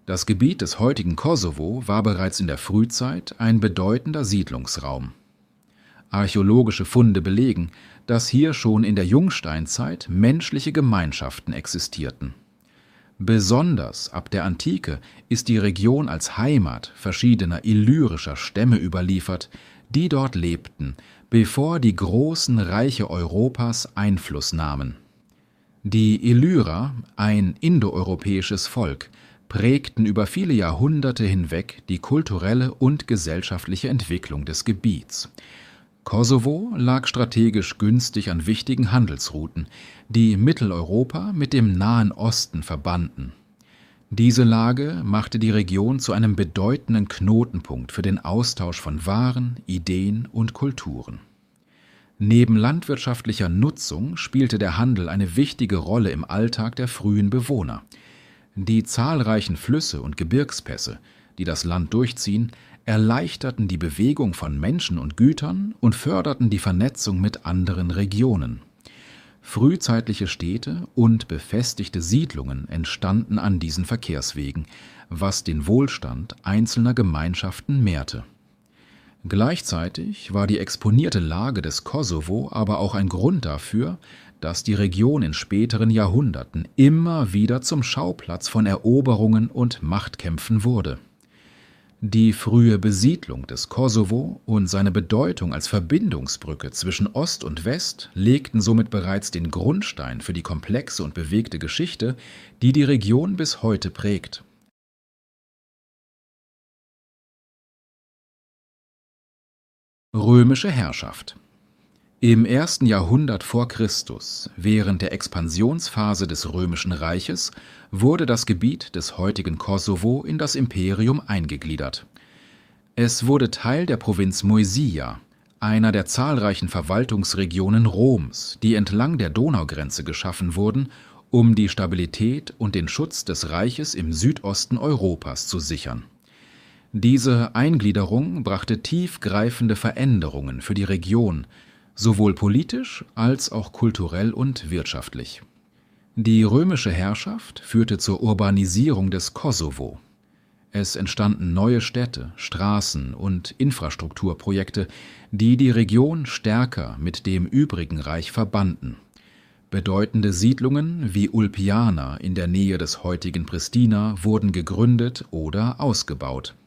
Das Gebiet des heutigen Kosovo war bereits in der Frühzeit ein bedeutender Siedlungsraum. Archäologische Funde belegen, dass hier schon in der Jungsteinzeit menschliche Gemeinschaften existierten. Besonders ab der Antike ist die Region als Heimat verschiedener illyrischer Stämme überliefert, die dort lebten, bevor die großen Reiche Europas Einfluss nahmen. Die Illyrer, ein indoeuropäisches Volk, prägten über viele Jahrhunderte hinweg die kulturelle und gesellschaftliche Entwicklung des Gebiets. Kosovo lag strategisch günstig an wichtigen Handelsrouten, die Mitteleuropa mit dem Nahen Osten verbanden. Diese Lage machte die Region zu einem bedeutenden Knotenpunkt für den Austausch von Waren, Ideen und Kulturen. Neben landwirtschaftlicher Nutzung spielte der Handel eine wichtige Rolle im Alltag der frühen Bewohner. Die zahlreichen Flüsse und Gebirgspässe, die das Land durchziehen, erleichterten die Bewegung von Menschen und Gütern und förderten die Vernetzung mit anderen Regionen. Frühzeitliche Städte und befestigte Siedlungen entstanden an diesen Verkehrswegen, was den Wohlstand einzelner Gemeinschaften mehrte. Gleichzeitig war die exponierte Lage des Kosovo aber auch ein Grund dafür, dass die Region in späteren Jahrhunderten immer wieder zum Schauplatz von Eroberungen und Machtkämpfen wurde. Die frühe Besiedlung des Kosovo und seine Bedeutung als Verbindungsbrücke zwischen Ost und West legten somit bereits den Grundstein für die komplexe und bewegte Geschichte, die die Region bis heute prägt. Römische Herrschaft. Im 1. Jahrhundert vor Christus, während der Expansionsphase des Römischen Reiches, wurde das Gebiet des heutigen Kosovo in das Imperium eingegliedert. Es wurde Teil der Provinz Moesia, einer der zahlreichen Verwaltungsregionen Roms, die entlang der Donaugrenze geschaffen wurden, um die Stabilität und den Schutz des Reiches im Südosten Europas zu sichern. Diese Eingliederung brachte tiefgreifende Veränderungen für die Region, sowohl politisch als auch kulturell und wirtschaftlich. Die römische Herrschaft führte zur Urbanisierung des Kosovo. Es entstanden neue Städte, Straßen und Infrastrukturprojekte, die die Region stärker mit dem übrigen Reich verbanden. Bedeutende Siedlungen wie Ulpiana in der Nähe des heutigen Pristina wurden gegründet oder ausgebaut.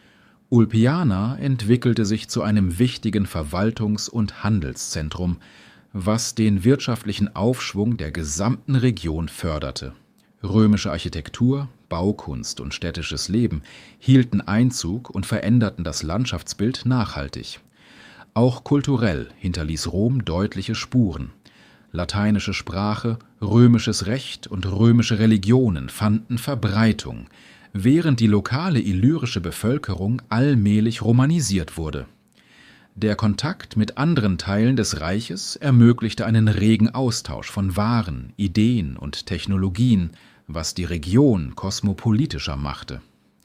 Ulpiana entwickelte sich zu einem wichtigen Verwaltungs- und Handelszentrum, was den wirtschaftlichen Aufschwung der gesamten Region förderte. Römische Architektur, Baukunst und städtisches Leben hielten Einzug und veränderten das Landschaftsbild nachhaltig. Auch kulturell hinterließ Rom deutliche Spuren. Lateinische Sprache, römisches Recht und römische Religionen fanden Verbreitung, während die lokale illyrische Bevölkerung allmählich romanisiert wurde. Der Kontakt mit anderen Teilen des Reiches ermöglichte einen regen Austausch von Waren, Ideen und Technologien, was die Region kosmopolitischer machte.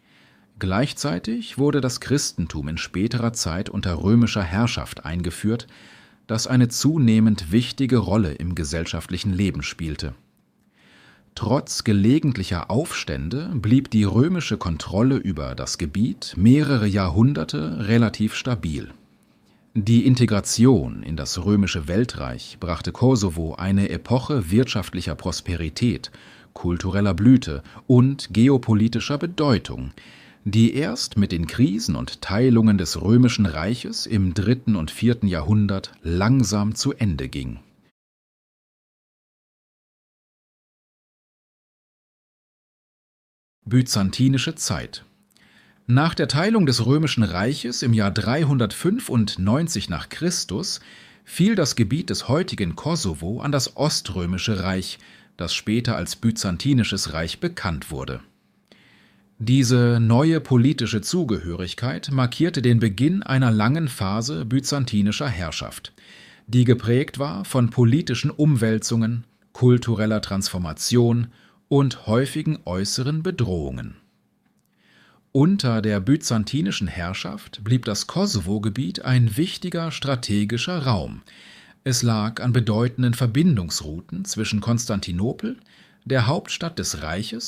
Gleichzeitig wurde das Christentum in späterer Zeit unter römischer Herrschaft eingeführt, das eine zunehmend wichtige Rolle im gesellschaftlichen Leben spielte. Trotz gelegentlicher Aufstände blieb die römische Kontrolle über das Gebiet mehrere Jahrhunderte relativ stabil. Die Integration in das römische Weltreich brachte Kosovo eine Epoche wirtschaftlicher Prosperität, kultureller Blüte und geopolitischer Bedeutung, die erst mit den Krisen und Teilungen des Römischen Reiches im 3. und 4. Jahrhundert langsam zu Ende ging. Byzantinische Zeit. Nach der Teilung des Römischen Reiches im Jahr 395 nach Christus fiel das Gebiet des heutigen Kosovo an das Oströmische Reich, das später als Byzantinisches Reich bekannt wurde. Diese neue politische Zugehörigkeit markierte den Beginn einer langen Phase byzantinischer Herrschaft, die geprägt war von politischen Umwälzungen, kultureller Transformation und häufigen äußeren Bedrohungen. Unter der byzantinischen Herrschaft blieb das Kosovo-Gebiet ein wichtiger strategischer Raum. Es lag an bedeutenden Verbindungsrouten zwischen Konstantinopel, der Hauptstadt des Reiches,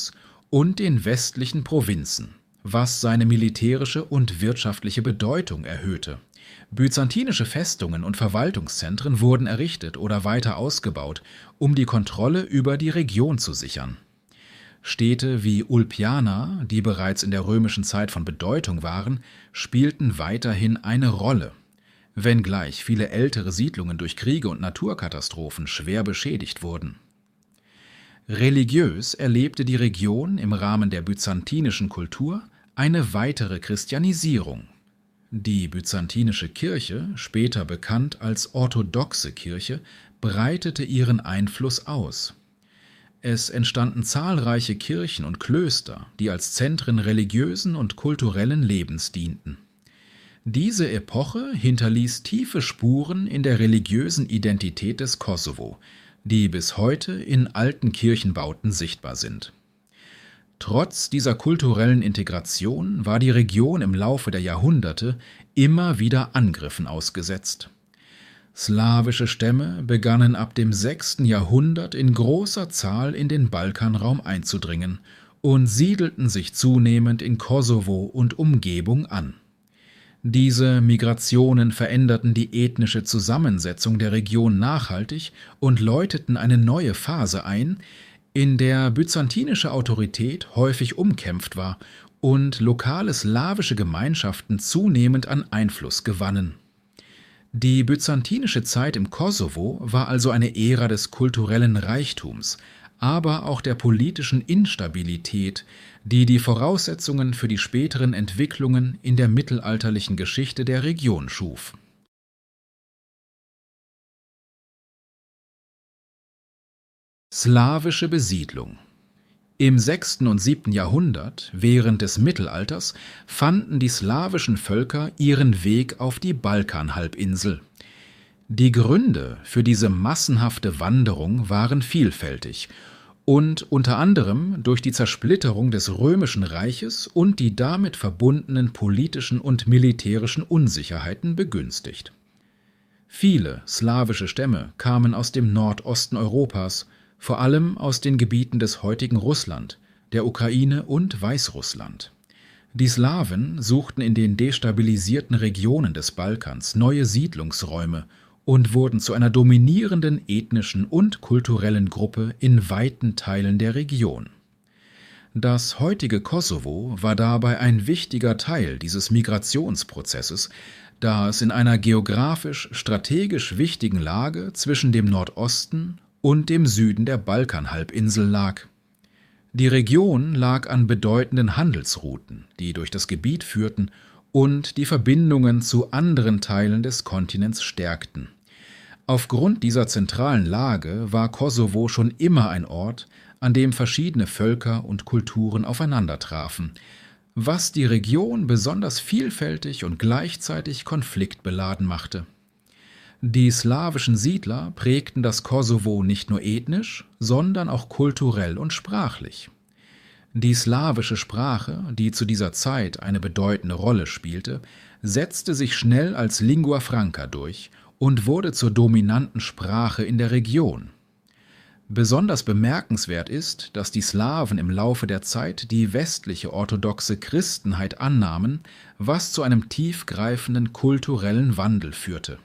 und den westlichen Provinzen, was seine militärische und wirtschaftliche Bedeutung erhöhte. Byzantinische Festungen und Verwaltungszentren wurden errichtet oder weiter ausgebaut, um die Kontrolle über die Region zu sichern. Städte wie Ulpiana, die bereits in der römischen Zeit von Bedeutung waren, spielten weiterhin eine Rolle, wenngleich viele ältere Siedlungen durch Kriege und Naturkatastrophen schwer beschädigt wurden. Religiös erlebte die Region im Rahmen der byzantinischen Kultur eine weitere Christianisierung. Die byzantinische Kirche, später bekannt als orthodoxe Kirche, breitete ihren Einfluss aus. Es entstanden zahlreiche Kirchen und Klöster, die als Zentren religiösen und kulturellen Lebens dienten. Diese Epoche hinterließ tiefe Spuren in der religiösen Identität des Kosovo, die bis heute in alten Kirchenbauten sichtbar sind. Trotz dieser kulturellen Integration war die Region im Laufe der Jahrhunderte immer wieder Angriffen ausgesetzt. Slawische Stämme begannen ab dem 6. Jahrhundert in großer Zahl in den Balkanraum einzudringen und siedelten sich zunehmend in Kosovo und Umgebung an. Diese Migrationen veränderten die ethnische Zusammensetzung der Region nachhaltig und läuteten eine neue Phase ein, in der byzantinische Autorität häufig umkämpft war und lokale slawische Gemeinschaften zunehmend an Einfluss gewannen. Die byzantinische Zeit im Kosovo war also eine Ära des kulturellen Reichtums, aber auch der politischen Instabilität, die die Voraussetzungen für die späteren Entwicklungen in der mittelalterlichen Geschichte der Region schuf. Slawische Besiedlung. Im 6. und 7. Jahrhundert, während des Mittelalters, fanden die slawischen Völker ihren Weg auf die Balkanhalbinsel. Die Gründe für diese massenhafte Wanderung waren vielfältig und unter anderem durch die Zersplitterung des Römischen Reiches und die damit verbundenen politischen und militärischen Unsicherheiten begünstigt. Viele slawische Stämme kamen aus dem Nordosten Europas, vor allem aus den Gebieten des heutigen Russland, der Ukraine und Weißrussland. Die Slawen suchten in den destabilisierten Regionen des Balkans neue Siedlungsräume und wurden zu einer dominierenden ethnischen und kulturellen Gruppe in weiten Teilen der Region. Das heutige Kosovo war dabei ein wichtiger Teil dieses Migrationsprozesses, da es in einer geografisch-strategisch wichtigen Lage zwischen dem Nordosten und dem Süden der Balkanhalbinsel lag. Die Region lag an bedeutenden Handelsrouten, die durch das Gebiet führten und die Verbindungen zu anderen Teilen des Kontinents stärkten. Aufgrund dieser zentralen Lage war Kosovo schon immer ein Ort, an dem verschiedene Völker und Kulturen aufeinandertrafen, was die Region besonders vielfältig und gleichzeitig konfliktbeladen machte. Die slawischen Siedler prägten das Kosovo nicht nur ethnisch, sondern auch kulturell und sprachlich. Die slawische Sprache, die zu dieser Zeit eine bedeutende Rolle spielte, setzte sich schnell als Lingua Franca durch und wurde zur dominanten Sprache in der Region. Besonders bemerkenswert ist, dass die Slawen im Laufe der Zeit die westliche orthodoxe Christenheit annahmen, was zu einem tiefgreifenden kulturellen Wandel führte.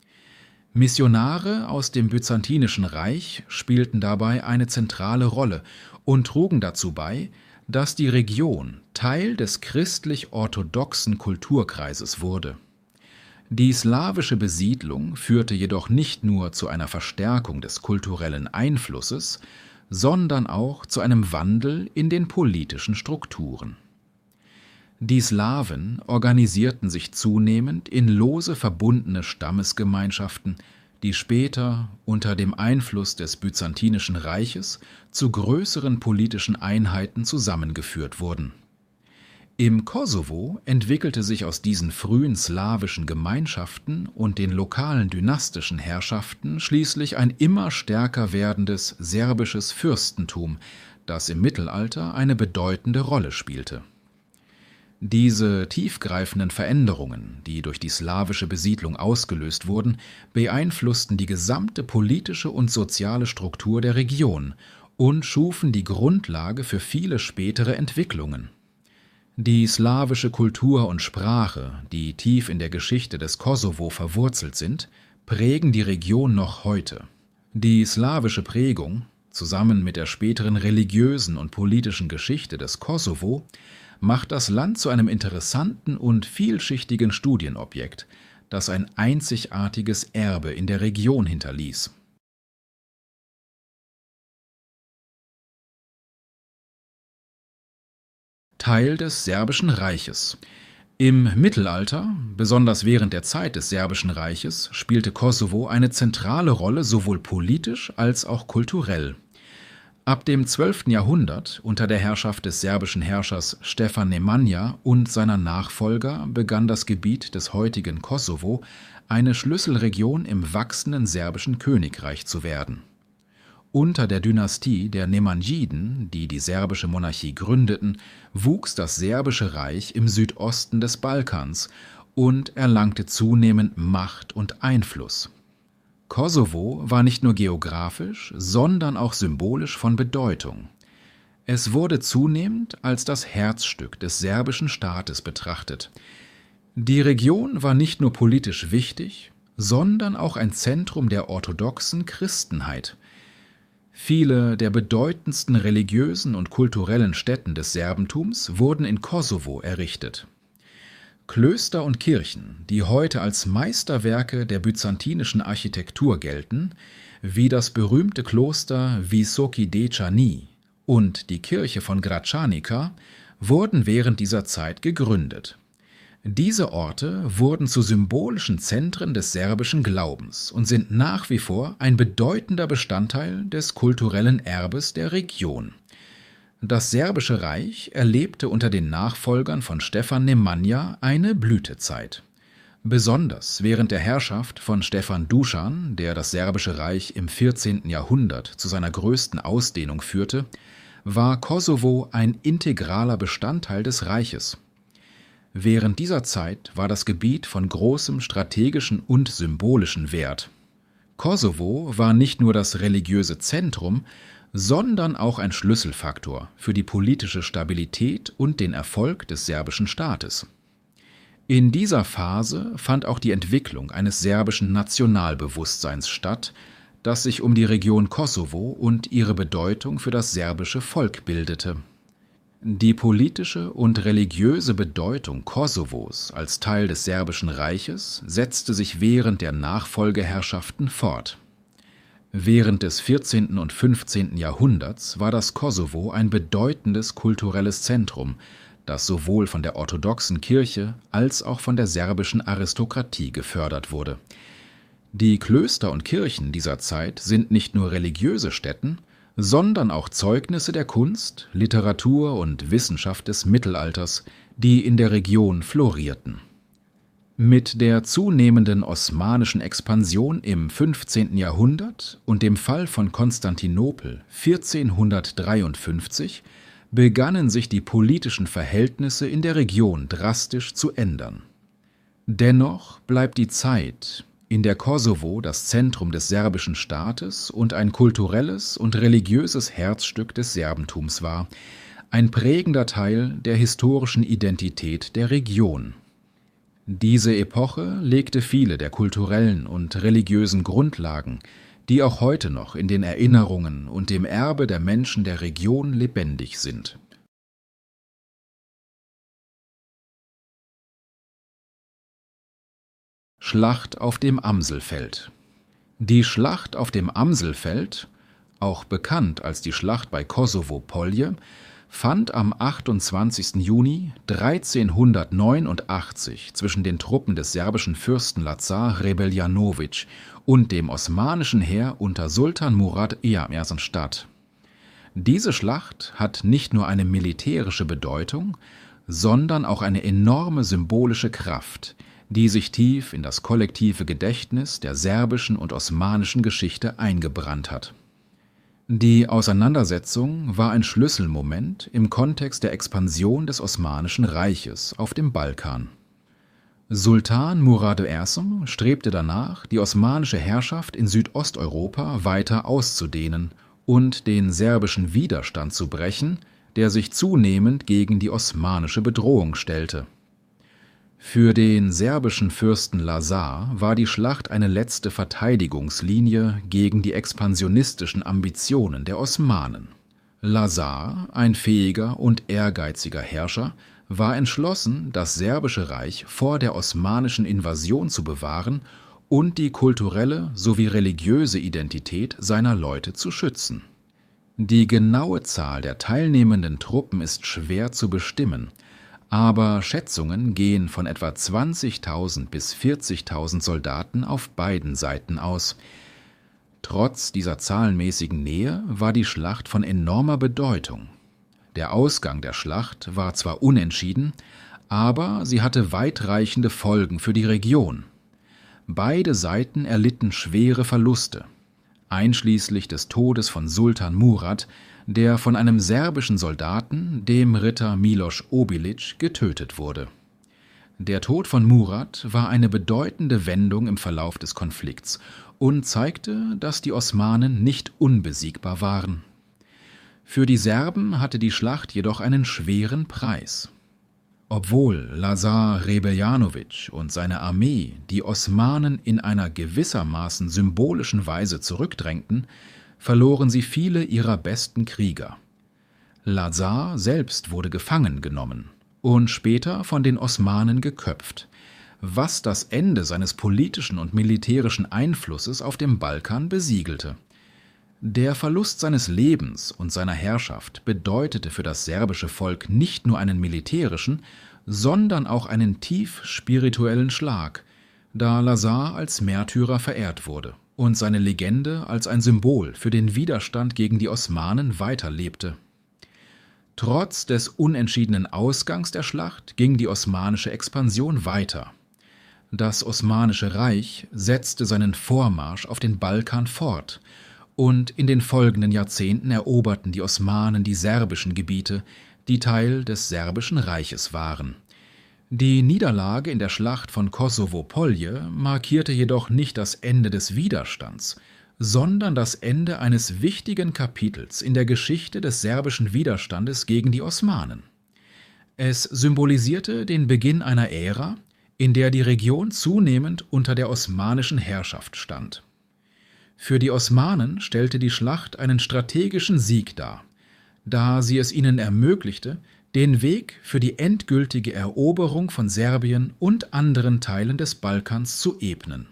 Missionare aus dem Byzantinischen Reich spielten dabei eine zentrale Rolle und trugen dazu bei, dass die Region Teil des christlich-orthodoxen Kulturkreises wurde. Die slawische Besiedlung führte jedoch nicht nur zu einer Verstärkung des kulturellen Einflusses, sondern auch zu einem Wandel in den politischen Strukturen. Die Slawen organisierten sich zunehmend in lose verbundene Stammesgemeinschaften, die später unter dem Einfluss des Byzantinischen Reiches zu größeren politischen Einheiten zusammengeführt wurden. Im Kosovo entwickelte sich aus diesen frühen slawischen Gemeinschaften und den lokalen dynastischen Herrschaften schließlich ein immer stärker werdendes serbisches Fürstentum, das im Mittelalter eine bedeutende Rolle spielte. Diese tiefgreifenden Veränderungen, die durch die slawische Besiedlung ausgelöst wurden, beeinflussten die gesamte politische und soziale Struktur der Region und schufen die Grundlage für viele spätere Entwicklungen. Die slawische Kultur und Sprache, die tief in der Geschichte des Kosovo verwurzelt sind, prägen die Region noch heute. Die slawische Prägung, zusammen mit der späteren religiösen und politischen Geschichte des Kosovo, macht das Land zu einem interessanten und vielschichtigen Studienobjekt, das ein einzigartiges Erbe in der Region hinterließ. Teil des Serbischen Reiches. Im Mittelalter, besonders während der Zeit des Serbischen Reiches, spielte Kosovo eine zentrale Rolle sowohl politisch als auch kulturell. Ab dem 12. Jahrhundert, unter der Herrschaft des serbischen Herrschers Stefan Nemanja und seiner Nachfolger, begann das Gebiet des heutigen Kosovo eine Schlüsselregion im wachsenden serbischen Königreich zu werden. Unter der Dynastie der Nemanjiden, die die serbische Monarchie gründeten, wuchs das Serbische Reich im Südosten des Balkans und erlangte zunehmend Macht und Einfluss. Kosovo war nicht nur geografisch, sondern auch symbolisch von Bedeutung. Es wurde zunehmend als das Herzstück des serbischen Staates betrachtet. Die Region war nicht nur politisch wichtig, sondern auch ein Zentrum der orthodoxen Christenheit. Viele der bedeutendsten religiösen und kulturellen Stätten des Serbentums wurden in Kosovo errichtet. Klöster und Kirchen, die heute als Meisterwerke der byzantinischen Architektur gelten, wie das berühmte Kloster Visoki Dečani und die Kirche von Gračanica, wurden während dieser Zeit gegründet. Diese Orte wurden zu symbolischen Zentren des serbischen Glaubens und sind nach wie vor ein bedeutender Bestandteil des kulturellen Erbes der Region. Das Serbische Reich erlebte unter den Nachfolgern von Stefan Nemanja eine Blütezeit. Besonders während der Herrschaft von Stefan Dušan, der das Serbische Reich im 14. Jahrhundert zu seiner größten Ausdehnung führte, war Kosovo ein integraler Bestandteil des Reiches. Während dieser Zeit war das Gebiet von großem strategischen und symbolischen Wert. Kosovo war nicht nur das religiöse Zentrum, sondern auch ein Schlüsselfaktor für die politische Stabilität und den Erfolg des serbischen Staates. In dieser Phase fand auch die Entwicklung eines serbischen Nationalbewusstseins statt, das sich um die Region Kosovo und ihre Bedeutung für das serbische Volk bildete. Die politische und religiöse Bedeutung Kosovos als Teil des Serbischen Reiches setzte sich während der Nachfolgeherrschaften fort. Während des 14. und 15. Jahrhunderts war das Kosovo ein bedeutendes kulturelles Zentrum, das sowohl von der orthodoxen Kirche als auch von der serbischen Aristokratie gefördert wurde. Die Klöster und Kirchen dieser Zeit sind nicht nur religiöse Stätten, sondern auch Zeugnisse der Kunst, Literatur und Wissenschaft des Mittelalters, die in der Region florierten. Mit der zunehmenden osmanischen Expansion im 15. Jahrhundert und dem Fall von Konstantinopel 1453 begannen sich die politischen Verhältnisse in der Region drastisch zu ändern. Dennoch bleibt die Zeit, in der Kosovo das Zentrum des serbischen Staates und ein kulturelles und religiöses Herzstück des Serbentums war, ein prägender Teil der historischen Identität der Region. Diese Epoche legte viele der kulturellen und religiösen Grundlagen, die auch heute noch in den Erinnerungen und dem Erbe der Menschen der Region lebendig sind. Schlacht auf dem Amselfeld. Die Schlacht auf dem Amselfeld, auch bekannt als die Schlacht bei Kosovo-Polje, fand am 28. Juni 1389 zwischen den Truppen des serbischen Fürsten Lazar Rebeljanowitsch und dem osmanischen Heer unter Sultan Murad I. statt. Diese Schlacht hat nicht nur eine militärische Bedeutung, sondern auch eine enorme symbolische Kraft, die sich tief in das kollektive Gedächtnis der serbischen und osmanischen Geschichte eingebrannt hat. Die Auseinandersetzung war ein Schlüsselmoment im Kontext der Expansion des Osmanischen Reiches auf dem Balkan. Sultan Murad I. strebte danach, die osmanische Herrschaft in Südosteuropa weiter auszudehnen und den serbischen Widerstand zu brechen, der sich zunehmend gegen die osmanische Bedrohung stellte. Für den serbischen Fürsten Lazar war die Schlacht eine letzte Verteidigungslinie gegen die expansionistischen Ambitionen der Osmanen. Lazar, ein fähiger und ehrgeiziger Herrscher, war entschlossen, das serbische Reich vor der osmanischen Invasion zu bewahren und die kulturelle sowie religiöse Identität seiner Leute zu schützen. Die genaue Zahl der teilnehmenden Truppen ist schwer zu bestimmen, aber Schätzungen gehen von etwa 20.000 bis 40.000 Soldaten auf beiden Seiten aus. Trotz dieser zahlenmäßigen Nähe war die Schlacht von enormer Bedeutung. Der Ausgang der Schlacht war zwar unentschieden, aber sie hatte weitreichende Folgen für die Region. Beide Seiten erlitten schwere Verluste, einschließlich des Todes von Sultan Murad, der von einem serbischen Soldaten, dem Ritter Miloš Obilić, getötet wurde. Der Tod von Murad war eine bedeutende Wendung im Verlauf des Konflikts und zeigte, dass die Osmanen nicht unbesiegbar waren. Für die Serben hatte die Schlacht jedoch einen schweren Preis. Obwohl Lazar Hrebeljanović und seine Armee die Osmanen in einer gewissermaßen symbolischen Weise zurückdrängten, verloren sie viele ihrer besten Krieger. Lazar selbst wurde gefangen genommen und später von den Osmanen geköpft, was das Ende seines politischen und militärischen Einflusses auf dem Balkan besiegelte. Der Verlust seines Lebens und seiner Herrschaft bedeutete für das serbische Volk nicht nur einen militärischen, sondern auch einen tief spirituellen Schlag, da Lazar als Märtyrer verehrt wurde und seine Legende als ein Symbol für den Widerstand gegen die Osmanen weiterlebte. Trotz des unentschiedenen Ausgangs der Schlacht ging die osmanische Expansion weiter. Das Osmanische Reich setzte seinen Vormarsch auf den Balkan fort, und in den folgenden Jahrzehnten eroberten die Osmanen die serbischen Gebiete, die Teil des Serbischen Reiches waren. Die Niederlage in der Schlacht von Kosovo-Polje markierte jedoch nicht das Ende des Widerstands, sondern das Ende eines wichtigen Kapitels in der Geschichte des serbischen Widerstandes gegen die Osmanen. Es symbolisierte den Beginn einer Ära, in der die Region zunehmend unter der osmanischen Herrschaft stand. Für die Osmanen stellte die Schlacht einen strategischen Sieg dar, da sie es ihnen ermöglichte, den Weg für die endgültige Eroberung von Serbien und anderen Teilen des Balkans zu ebnen.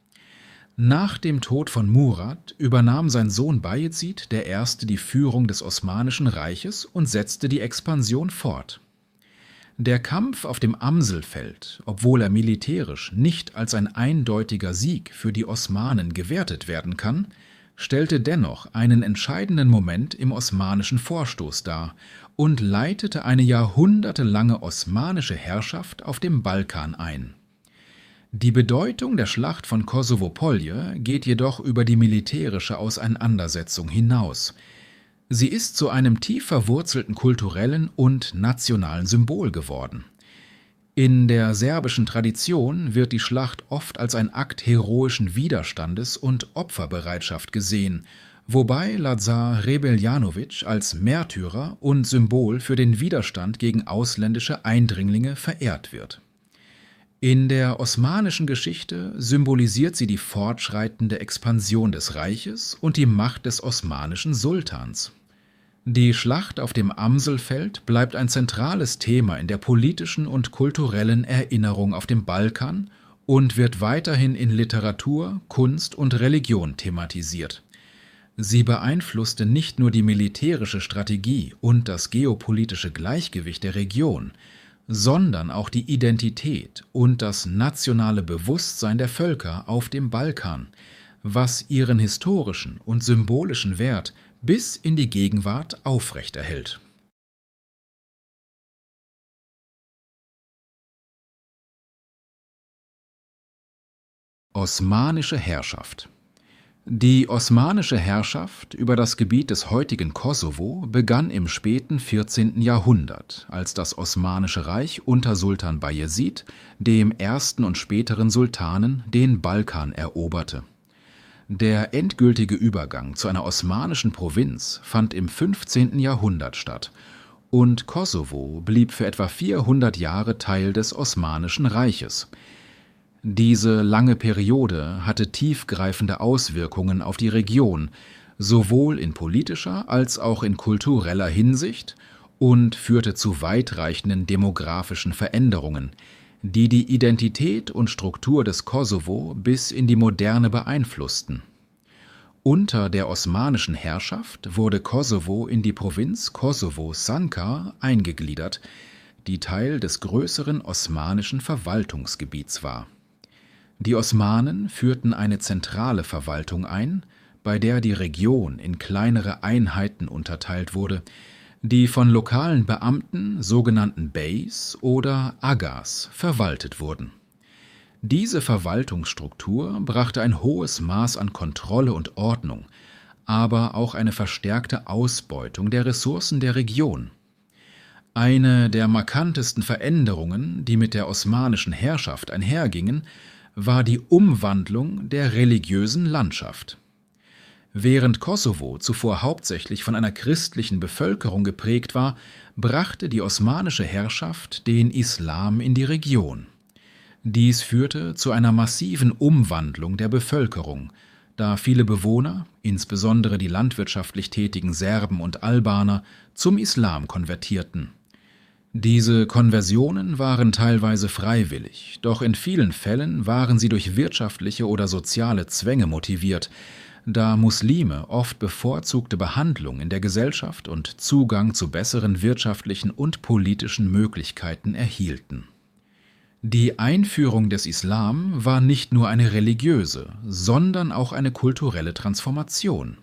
Nach dem Tod von Murad übernahm sein Sohn Bayezid I. die Führung des Osmanischen Reiches und setzte die Expansion fort. Der Kampf auf dem Amselfeld, obwohl er militärisch nicht als ein eindeutiger Sieg für die Osmanen gewertet werden kann, stellte dennoch einen entscheidenden Moment im osmanischen Vorstoß dar und leitete eine jahrhundertelange osmanische Herrschaft auf dem Balkan ein. Die Bedeutung der Schlacht von Kosovo-Polje geht jedoch über die militärische Auseinandersetzung hinaus. Sie ist zu einem tief verwurzelten kulturellen und nationalen Symbol geworden. In der serbischen Tradition wird die Schlacht oft als ein Akt heroischen Widerstandes und Opferbereitschaft gesehen, wobei Lazar Hrebeljanović als Märtyrer und Symbol für den Widerstand gegen ausländische Eindringlinge verehrt wird. In der osmanischen Geschichte symbolisiert sie die fortschreitende Expansion des Reiches und die Macht des osmanischen Sultans. Die Schlacht auf dem Amselfeld bleibt ein zentrales Thema in der politischen und kulturellen Erinnerung auf dem Balkan und wird weiterhin in Literatur, Kunst und Religion thematisiert. Sie beeinflusste nicht nur die militärische Strategie und das geopolitische Gleichgewicht der Region, sondern auch die Identität und das nationale Bewusstsein der Völker auf dem Balkan, was ihren historischen und symbolischen Wert bis in die Gegenwart aufrechterhält. Osmanische Herrschaft. Die osmanische Herrschaft über das Gebiet des heutigen Kosovo begann im späten 14. Jahrhundert, als das Osmanische Reich unter Sultan Bayezid, dem ersten und späteren Sultanen, den Balkan eroberte. Der endgültige Übergang zu einer osmanischen Provinz fand im 15. Jahrhundert statt und Kosovo blieb für etwa 400 Jahre Teil des Osmanischen Reiches. Diese lange Periode hatte tiefgreifende Auswirkungen auf die Region, sowohl in politischer als auch in kultureller Hinsicht und führte zu weitreichenden demografischen Veränderungen, die die Identität und Struktur des Kosovo bis in die Moderne beeinflussten. Unter der osmanischen Herrschaft wurde Kosovo in die Provinz Kosovo-Sancar eingegliedert, die Teil des größeren osmanischen Verwaltungsgebiets war. Die Osmanen führten eine zentrale Verwaltung ein, bei der die Region in kleinere Einheiten unterteilt wurde, die von lokalen Beamten, sogenannten Beys oder Agas, verwaltet wurden. Diese Verwaltungsstruktur brachte ein hohes Maß an Kontrolle und Ordnung, aber auch eine verstärkte Ausbeutung der Ressourcen der Region. Eine der markantesten Veränderungen, die mit der osmanischen Herrschaft einhergingen, war die Umwandlung der religiösen Landschaft. Während Kosovo zuvor hauptsächlich von einer christlichen Bevölkerung geprägt war, brachte die osmanische Herrschaft den Islam in die Region. Dies führte zu einer massiven Umwandlung der Bevölkerung, da viele Bewohner, insbesondere die landwirtschaftlich tätigen Serben und Albaner, zum Islam konvertierten. Diese Konversionen waren teilweise freiwillig, doch in vielen Fällen waren sie durch wirtschaftliche oder soziale Zwänge motiviert, da Muslime oft bevorzugte Behandlung in der Gesellschaft und Zugang zu besseren wirtschaftlichen und politischen Möglichkeiten erhielten. Die Einführung des Islam war nicht nur eine religiöse, sondern auch eine kulturelle Transformation.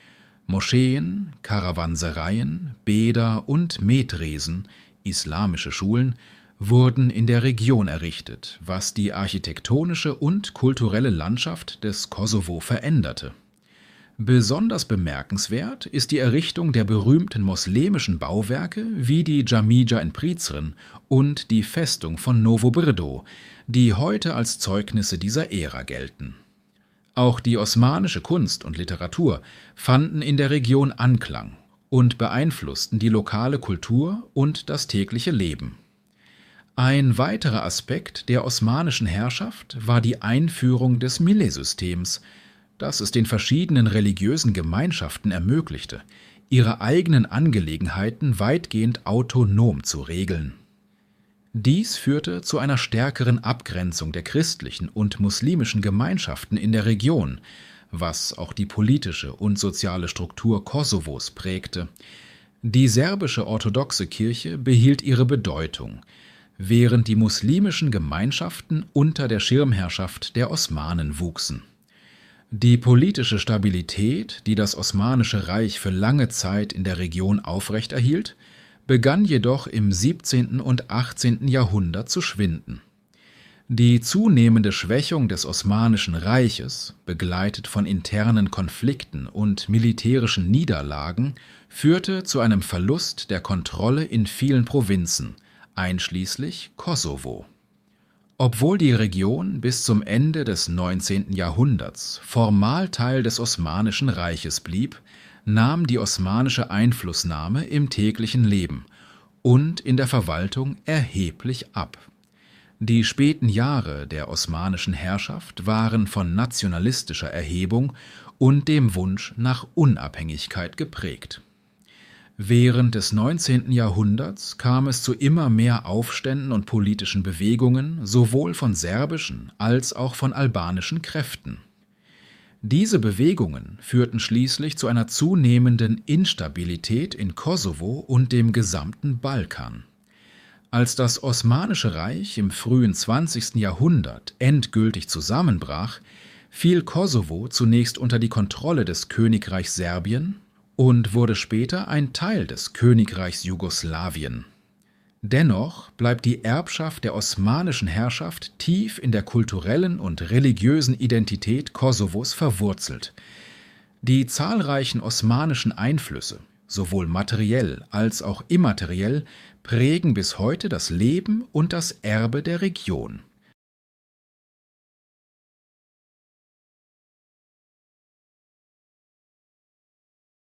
Moscheen, Karawansereien, Bäder und Medresen, islamische Schulen, wurden in der Region errichtet, was die architektonische und kulturelle Landschaft des Kosovo veränderte. Besonders bemerkenswert ist die Errichtung der berühmten moslemischen Bauwerke wie die Džamidža in Prizren und die Festung von Novo Brdo, die heute als Zeugnisse dieser Ära gelten. Auch die osmanische Kunst und Literatur fanden in der Region Anklang und beeinflussten die lokale Kultur und das tägliche Leben. Ein weiterer Aspekt der osmanischen Herrschaft war die Einführung des Millet-Systems, das es den verschiedenen religiösen Gemeinschaften ermöglichte, ihre eigenen Angelegenheiten weitgehend autonom zu regeln. Dies führte zu einer stärkeren Abgrenzung der christlichen und muslimischen Gemeinschaften in der Region, was auch die politische und soziale Struktur Kosovos prägte. Die serbische orthodoxe Kirche behielt ihre Bedeutung, während die muslimischen Gemeinschaften unter der Schirmherrschaft der Osmanen wuchsen. Die politische Stabilität, die das Osmanische Reich für lange Zeit in der Region aufrechterhielt, begann jedoch im 17. und 18. Jahrhundert zu schwinden. Die zunehmende Schwächung des Osmanischen Reiches, begleitet von internen Konflikten und militärischen Niederlagen, führte zu einem Verlust der Kontrolle in vielen Provinzen, einschließlich Kosovo. Obwohl die Region bis zum Ende des 19. Jahrhunderts formal Teil des Osmanischen Reiches blieb, nahm die osmanische Einflussnahme im täglichen Leben und in der Verwaltung erheblich ab. Die späten Jahre der osmanischen Herrschaft waren von nationalistischer Erhebung und dem Wunsch nach Unabhängigkeit geprägt. Während des 19. Jahrhunderts kam es zu immer mehr Aufständen und politischen Bewegungen, sowohl von serbischen als auch von albanischen Kräften. Diese Bewegungen führten schließlich zu einer zunehmenden Instabilität in Kosovo und dem gesamten Balkan. Als das Osmanische Reich im frühen 20. Jahrhundert endgültig zusammenbrach, fiel Kosovo zunächst unter die Kontrolle des Königreichs Serbien und wurde später ein Teil des Königreichs Jugoslawien. Dennoch bleibt die Erbschaft der osmanischen Herrschaft tief in der kulturellen und religiösen Identität Kosovos verwurzelt. Die zahlreichen osmanischen Einflüsse, sowohl materiell als auch immateriell, prägen bis heute das Leben und das Erbe der Region.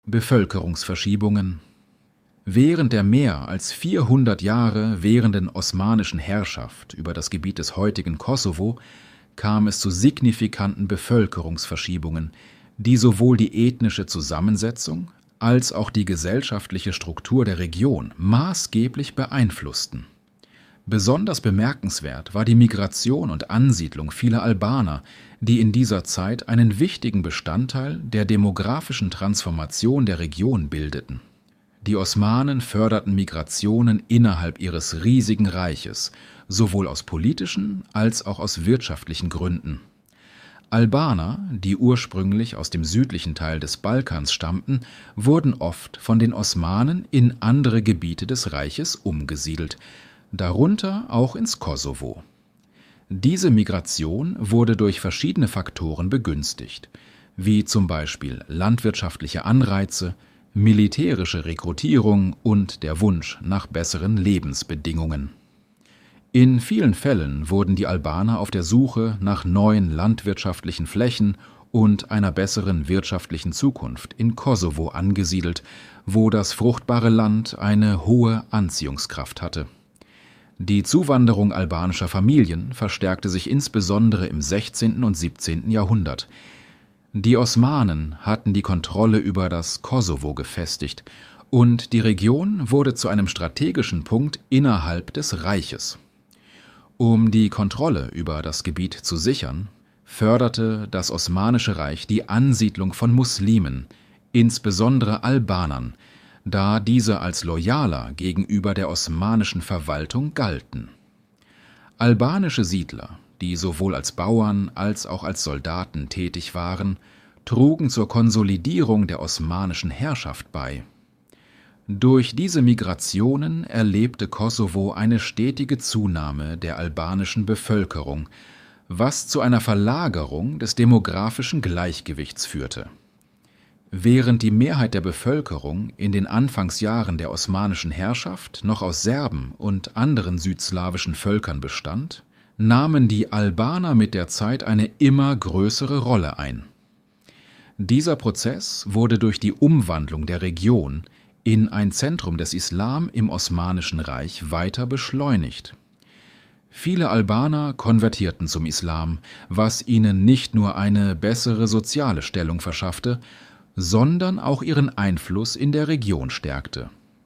Bevölkerungsverschiebungen. Während der mehr als 400 Jahre währenden osmanischen Herrschaft über das Gebiet des heutigen Kosovo kam es zu signifikanten Bevölkerungsverschiebungen, die sowohl die ethnische Zusammensetzung als auch die gesellschaftliche Struktur der Region maßgeblich beeinflussten. Besonders bemerkenswert war die Migration und Ansiedlung vieler Albaner, die in dieser Zeit einen wichtigen Bestandteil der demografischen Transformation der Region bildeten. Die Osmanen förderten Migrationen innerhalb ihres riesigen Reiches, sowohl aus politischen als auch aus wirtschaftlichen Gründen. Albaner, die ursprünglich aus dem südlichen Teil des Balkans stammten, wurden oft von den Osmanen in andere Gebiete des Reiches umgesiedelt, darunter auch ins Kosovo. Diese Migration wurde durch verschiedene Faktoren begünstigt, wie zum Beispiel landwirtschaftliche Anreize, militärische Rekrutierung und der Wunsch nach besseren Lebensbedingungen. In vielen Fällen wurden die Albaner auf der Suche nach neuen landwirtschaftlichen Flächen und einer besseren wirtschaftlichen Zukunft in Kosovo angesiedelt, wo das fruchtbare Land eine hohe Anziehungskraft hatte. Die Zuwanderung albanischer Familien verstärkte sich insbesondere im 16. und 17. Jahrhundert. Die Osmanen hatten die Kontrolle über das Kosovo gefestigt und die Region wurde zu einem strategischen Punkt innerhalb des Reiches. Um die Kontrolle über das Gebiet zu sichern, förderte das Osmanische Reich die Ansiedlung von Muslimen, insbesondere Albanern, da diese als loyaler gegenüber der osmanischen Verwaltung galten. Albanische Siedler, die sowohl als Bauern als auch als Soldaten tätig waren, trugen zur Konsolidierung der osmanischen Herrschaft bei. Durch diese Migrationen erlebte Kosovo eine stetige Zunahme der albanischen Bevölkerung, was zu einer Verlagerung des demografischen Gleichgewichts führte. Während die Mehrheit der Bevölkerung in den Anfangsjahren der osmanischen Herrschaft noch aus Serben und anderen südslawischen Völkern bestand, nahmen die Albaner mit der Zeit eine immer größere Rolle ein. Dieser Prozess wurde durch die Umwandlung der Region in ein Zentrum des Islam im Osmanischen Reich weiter beschleunigt. Viele Albaner konvertierten zum Islam, was ihnen nicht nur eine bessere soziale Stellung verschaffte, sondern auch ihren Einfluss in der Region stärkte.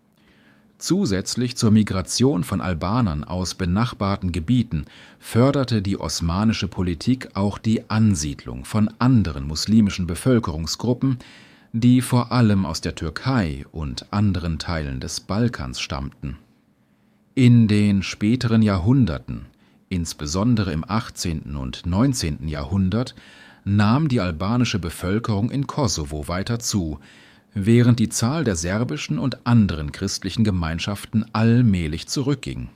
Zusätzlich zur Migration von Albanern aus benachbarten Gebieten förderte die osmanische Politik auch die Ansiedlung von anderen muslimischen Bevölkerungsgruppen, die vor allem aus der Türkei und anderen Teilen des Balkans stammten. In den späteren Jahrhunderten, insbesondere im 18. und 19. Jahrhundert, nahm die albanische Bevölkerung in Kosovo weiter zu, während die Zahl der serbischen und anderen christlichen Gemeinschaften allmählich zurückging.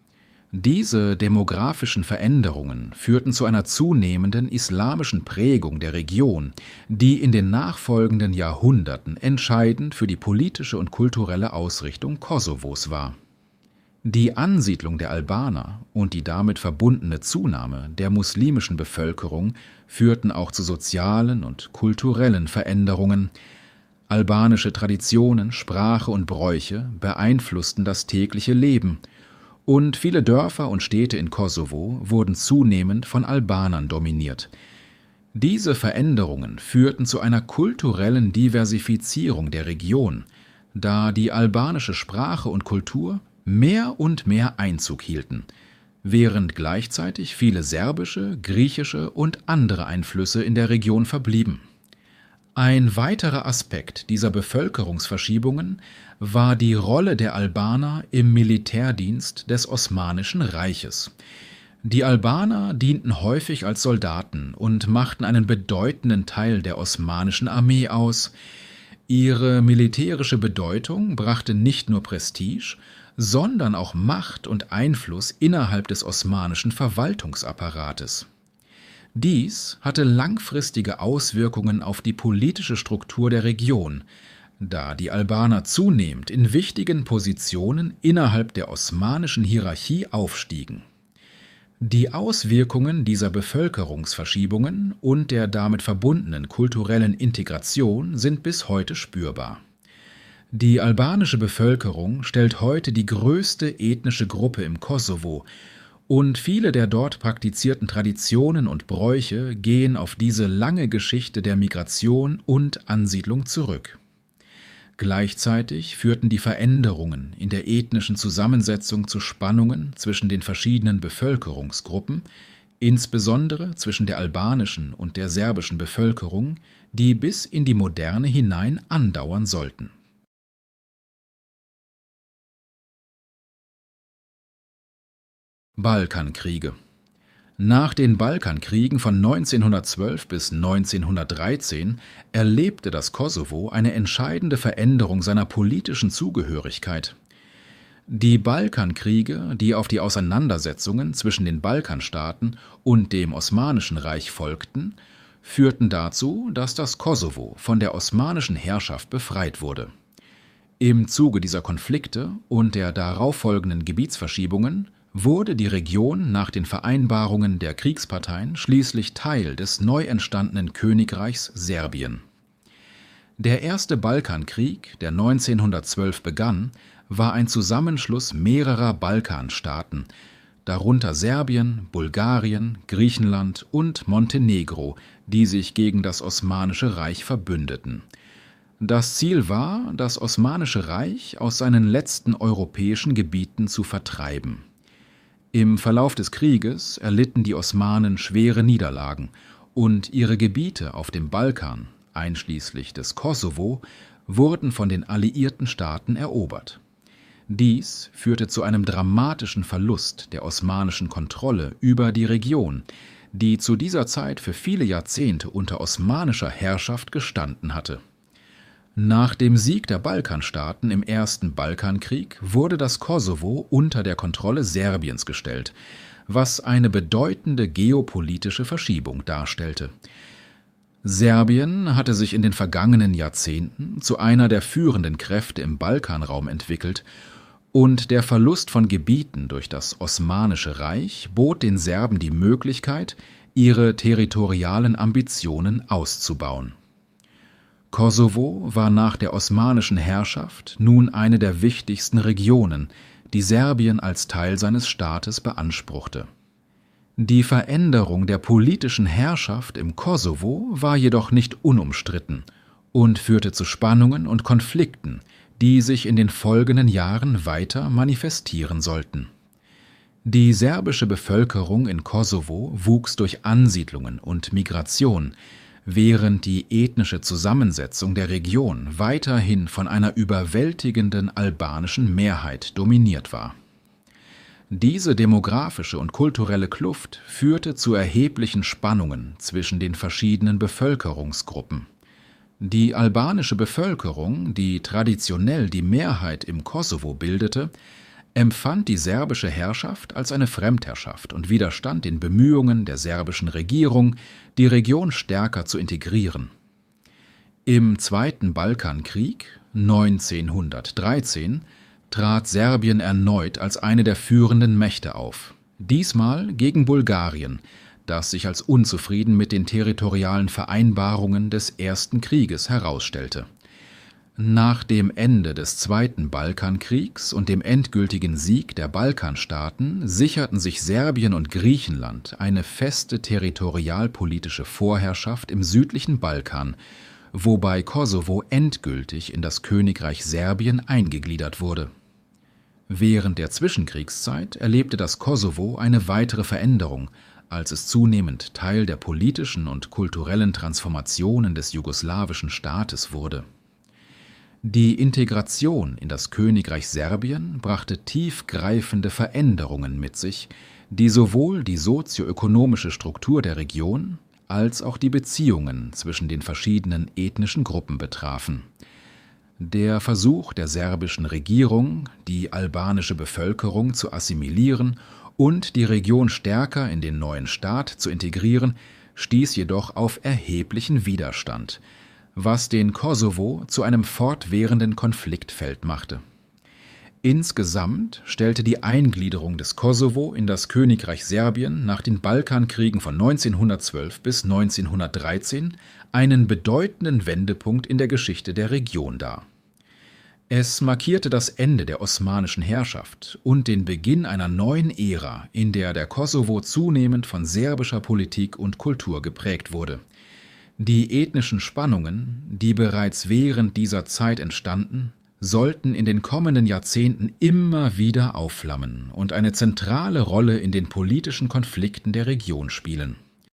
Diese demografischen Veränderungen führten zu einer zunehmenden islamischen Prägung der Region, die in den nachfolgenden Jahrhunderten entscheidend für die politische und kulturelle Ausrichtung Kosovos war. Die Ansiedlung der Albaner und die damit verbundene Zunahme der muslimischen Bevölkerung führten auch zu sozialen und kulturellen Veränderungen. Albanische Traditionen, Sprache und Bräuche beeinflussten das tägliche Leben, und viele Dörfer und Städte in Kosovo wurden zunehmend von Albanern dominiert. Diese Veränderungen führten zu einer kulturellen Diversifizierung der Region, da die albanische Sprache und Kultur mehr und mehr Einzug hielten, während gleichzeitig viele serbische, griechische und andere Einflüsse in der Region verblieben. Ein weiterer Aspekt dieser Bevölkerungsverschiebungen war die Rolle der Albaner im Militärdienst des Osmanischen Reiches. Die Albaner dienten häufig als Soldaten und machten einen bedeutenden Teil der osmanischen Armee aus. Ihre militärische Bedeutung brachte nicht nur Prestige, sondern auch Macht und Einfluss innerhalb des osmanischen Verwaltungsapparates. Dies hatte langfristige Auswirkungen auf die politische Struktur der Region, da die Albaner zunehmend in wichtigen Positionen innerhalb der osmanischen Hierarchie aufstiegen. Die Auswirkungen dieser Bevölkerungsverschiebungen und der damit verbundenen kulturellen Integration sind bis heute spürbar. Die albanische Bevölkerung stellt heute die größte ethnische Gruppe im Kosovo und viele der dort praktizierten Traditionen und Bräuche gehen auf diese lange Geschichte der Migration und Ansiedlung zurück. Gleichzeitig führten die Veränderungen in der ethnischen Zusammensetzung zu Spannungen zwischen den verschiedenen Bevölkerungsgruppen, insbesondere zwischen der albanischen und der serbischen Bevölkerung, die bis in die Moderne hinein andauern sollten. Balkankriege. Nach den Balkankriegen von 1912 bis 1913 erlebte das Kosovo eine entscheidende Veränderung seiner politischen Zugehörigkeit. Die Balkankriege, die auf die Auseinandersetzungen zwischen den Balkanstaaten und dem Osmanischen Reich folgten, führten dazu, dass das Kosovo von der osmanischen Herrschaft befreit wurde. Im Zuge dieser Konflikte und der darauffolgenden Gebietsverschiebungen wurde die Region nach den Vereinbarungen der Kriegsparteien schließlich Teil des neu entstandenen Königreichs Serbien. Der erste Balkankrieg, der 1912 begann, war ein Zusammenschluss mehrerer Balkanstaaten, darunter Serbien, Bulgarien, Griechenland und Montenegro, die sich gegen das Osmanische Reich verbündeten. Das Ziel war, das Osmanische Reich aus seinen letzten europäischen Gebieten zu vertreiben. Im Verlauf des Krieges erlitten die Osmanen schwere Niederlagen und ihre Gebiete auf dem Balkan, einschließlich des Kosovo, wurden von den alliierten Staaten erobert. Dies führte zu einem dramatischen Verlust der osmanischen Kontrolle über die Region, die zu dieser Zeit für viele Jahrzehnte unter osmanischer Herrschaft gestanden hatte. Nach dem Sieg der Balkanstaaten im Ersten Balkankrieg wurde das Kosovo unter der Kontrolle Serbiens gestellt, was eine bedeutende geopolitische Verschiebung darstellte. Serbien hatte sich in den vergangenen Jahrzehnten zu einer der führenden Kräfte im Balkanraum entwickelt und der Verlust von Gebieten durch das Osmanische Reich bot den Serben die Möglichkeit, ihre territorialen Ambitionen auszubauen. Kosovo war nach der osmanischen Herrschaft nun eine der wichtigsten Regionen, die Serbien als Teil seines Staates beanspruchte. Die Veränderung der politischen Herrschaft im Kosovo war jedoch nicht unumstritten und führte zu Spannungen und Konflikten, die sich in den folgenden Jahren weiter manifestieren sollten. Die serbische Bevölkerung in Kosovo wuchs durch Ansiedlungen und Migration, während die ethnische Zusammensetzung der Region weiterhin von einer überwältigenden albanischen Mehrheit dominiert war. Diese demografische und kulturelle Kluft führte zu erheblichen Spannungen zwischen den verschiedenen Bevölkerungsgruppen. Die albanische Bevölkerung, die traditionell die Mehrheit im Kosovo bildete, empfand die serbische Herrschaft als eine Fremdherrschaft und widerstand den Bemühungen der serbischen Regierung, die Region stärker zu integrieren. Im Zweiten Balkankrieg 1913 trat Serbien erneut als eine der führenden Mächte auf, diesmal gegen Bulgarien, das sich als unzufrieden mit den territorialen Vereinbarungen des Ersten Krieges herausstellte. Nach dem Ende des Zweiten Balkankriegs und dem endgültigen Sieg der Balkanstaaten sicherten sich Serbien und Griechenland eine feste territorialpolitische Vorherrschaft im südlichen Balkan, wobei Kosovo endgültig in das Königreich Serbien eingegliedert wurde. Während der Zwischenkriegszeit erlebte das Kosovo eine weitere Veränderung, als es zunehmend Teil der politischen und kulturellen Transformationen des jugoslawischen Staates wurde. Die Integration in das Königreich Serbien brachte tiefgreifende Veränderungen mit sich, die sowohl die sozioökonomische Struktur der Region als auch die Beziehungen zwischen den verschiedenen ethnischen Gruppen betrafen. Der Versuch der serbischen Regierung, die albanische Bevölkerung zu assimilieren und die Region stärker in den neuen Staat zu integrieren, stieß jedoch auf erheblichen Widerstand, was den Kosovo zu einem fortwährenden Konfliktfeld machte. Insgesamt stellte die Eingliederung des Kosovo in das Königreich Serbien nach den Balkankriegen von 1912 bis 1913 einen bedeutenden Wendepunkt in der Geschichte der Region dar. Es markierte das Ende der osmanischen Herrschaft und den Beginn einer neuen Ära, in der der Kosovo zunehmend von serbischer Politik und Kultur geprägt wurde. Die ethnischen Spannungen, die bereits während dieser Zeit entstanden, sollten in den kommenden Jahrzehnten immer wieder aufflammen und eine zentrale Rolle in den politischen Konflikten der Region spielen.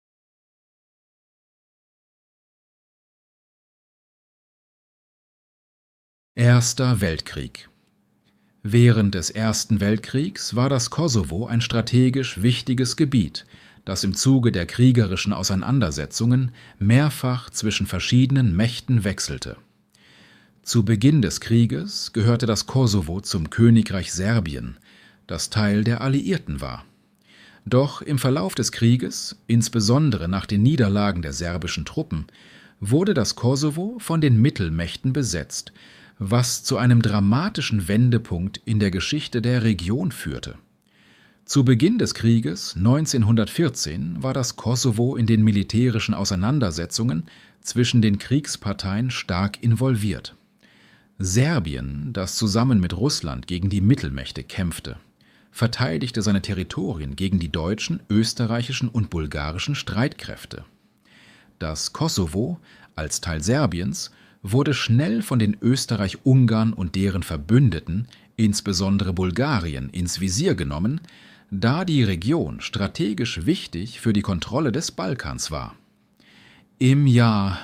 Erster Weltkrieg. Während des Ersten Weltkriegs war das Kosovo ein strategisch wichtiges Gebiet, das im Zuge der kriegerischen Auseinandersetzungen mehrfach zwischen verschiedenen Mächten wechselte. Zu Beginn des Krieges gehörte das Kosovo zum Königreich Serbien, das Teil der Alliierten war. Doch im Verlauf des Krieges, insbesondere nach den Niederlagen der serbischen Truppen, wurde das Kosovo von den Mittelmächten besetzt, was zu einem dramatischen Wendepunkt in der Geschichte der Region führte. Zu Beginn des Krieges 1914 war das Kosovo in den militärischen Auseinandersetzungen zwischen den Kriegsparteien stark involviert. Serbien, das zusammen mit Russland gegen die Mittelmächte kämpfte, verteidigte seine Territorien gegen die deutschen, österreichischen und bulgarischen Streitkräfte. Das Kosovo, als Teil Serbiens, wurde schnell von den Österreich-Ungarn und deren Verbündeten, insbesondere Bulgarien, ins Visier genommen, da die Region strategisch wichtig für die Kontrolle des Balkans war. Im Jahr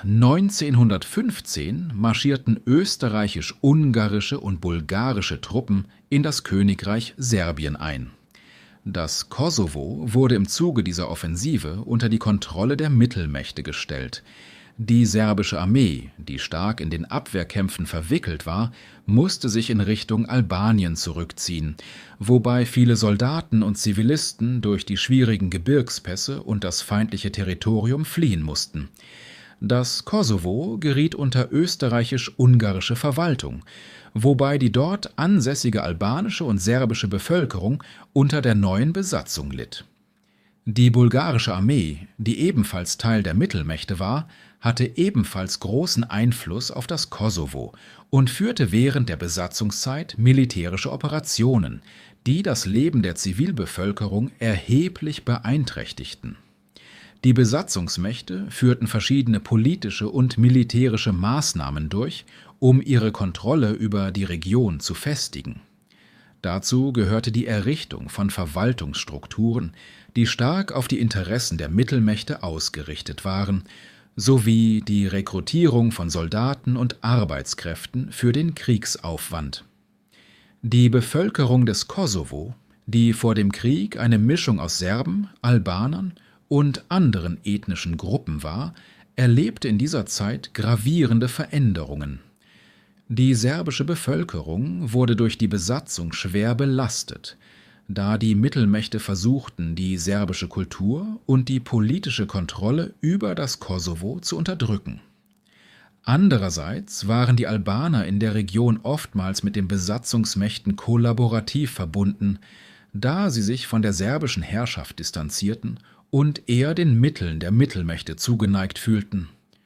1915 marschierten österreichisch-ungarische und bulgarische Truppen in das Königreich Serbien ein. Das Kosovo wurde im Zuge dieser Offensive unter die Kontrolle der Mittelmächte gestellt. Die serbische Armee, die stark in den Abwehrkämpfen verwickelt war, musste sich in Richtung Albanien zurückziehen, wobei viele Soldaten und Zivilisten durch die schwierigen Gebirgspässe und das feindliche Territorium fliehen mussten. Das Kosovo geriet unter österreichisch-ungarische Verwaltung, wobei die dort ansässige albanische und serbische Bevölkerung unter der neuen Besatzung litt. Die bulgarische Armee, die ebenfalls Teil der Mittelmächte war, hatte ebenfalls großen Einfluss auf das Kosovo und führte während der Besatzungszeit militärische Operationen, die das Leben der Zivilbevölkerung erheblich beeinträchtigten. Die Besatzungsmächte führten verschiedene politische und militärische Maßnahmen durch, um ihre Kontrolle über die Region zu festigen. Dazu gehörte die Errichtung von Verwaltungsstrukturen, die stark auf die Interessen der Mittelmächte ausgerichtet waren, sowie die Rekrutierung von Soldaten und Arbeitskräften für den Kriegsaufwand. Die Bevölkerung des Kosovo, die vor dem Krieg eine Mischung aus Serben, Albanern und anderen ethnischen Gruppen war, erlebte in dieser Zeit gravierende Veränderungen. Die serbische Bevölkerung wurde durch die Besatzung schwer belastet, da die Mittelmächte versuchten, die serbische Kultur und die politische Kontrolle über das Kosovo zu unterdrücken. Andererseits waren die Albaner in der Region oftmals mit den Besatzungsmächten kollaborativ verbunden, da sie sich von der serbischen Herrschaft distanzierten und eher den Mitteln der Mittelmächte zugeneigt fühlten.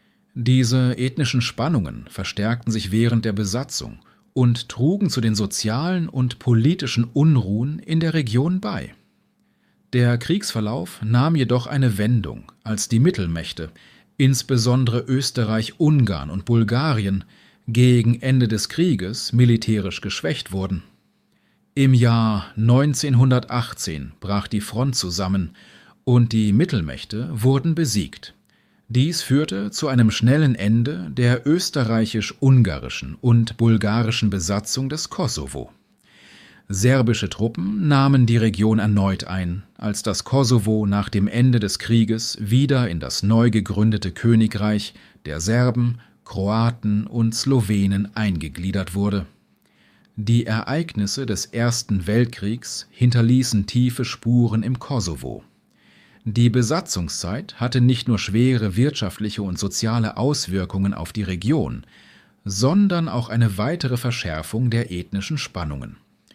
Diese ethnischen Spannungen verstärkten sich während der Besatzung und trugen zu den sozialen und politischen Unruhen in der Region bei. Der Kriegsverlauf nahm jedoch eine Wendung, als die Mittelmächte, insbesondere Österreich-Ungarn und Bulgarien, gegen Ende des Krieges militärisch geschwächt wurden. Im Jahr 1918 brach die Front zusammen und die Mittelmächte wurden besiegt. Dies führte zu einem schnellen Ende der österreichisch-ungarischen und bulgarischen Besatzung des Kosovo. Serbische Truppen nahmen die Region erneut ein, als das Kosovo nach dem Ende des Krieges wieder in das neu gegründete Königreich der Serben, Kroaten und Slowenen eingegliedert wurde. Die Ereignisse des Ersten Weltkriegs hinterließen tiefe Spuren im Kosovo. Die Besatzungszeit hatte nicht nur schwere wirtschaftliche und soziale Auswirkungen auf die Region, sondern auch eine weitere Verschärfung der ethnischen Spannungen.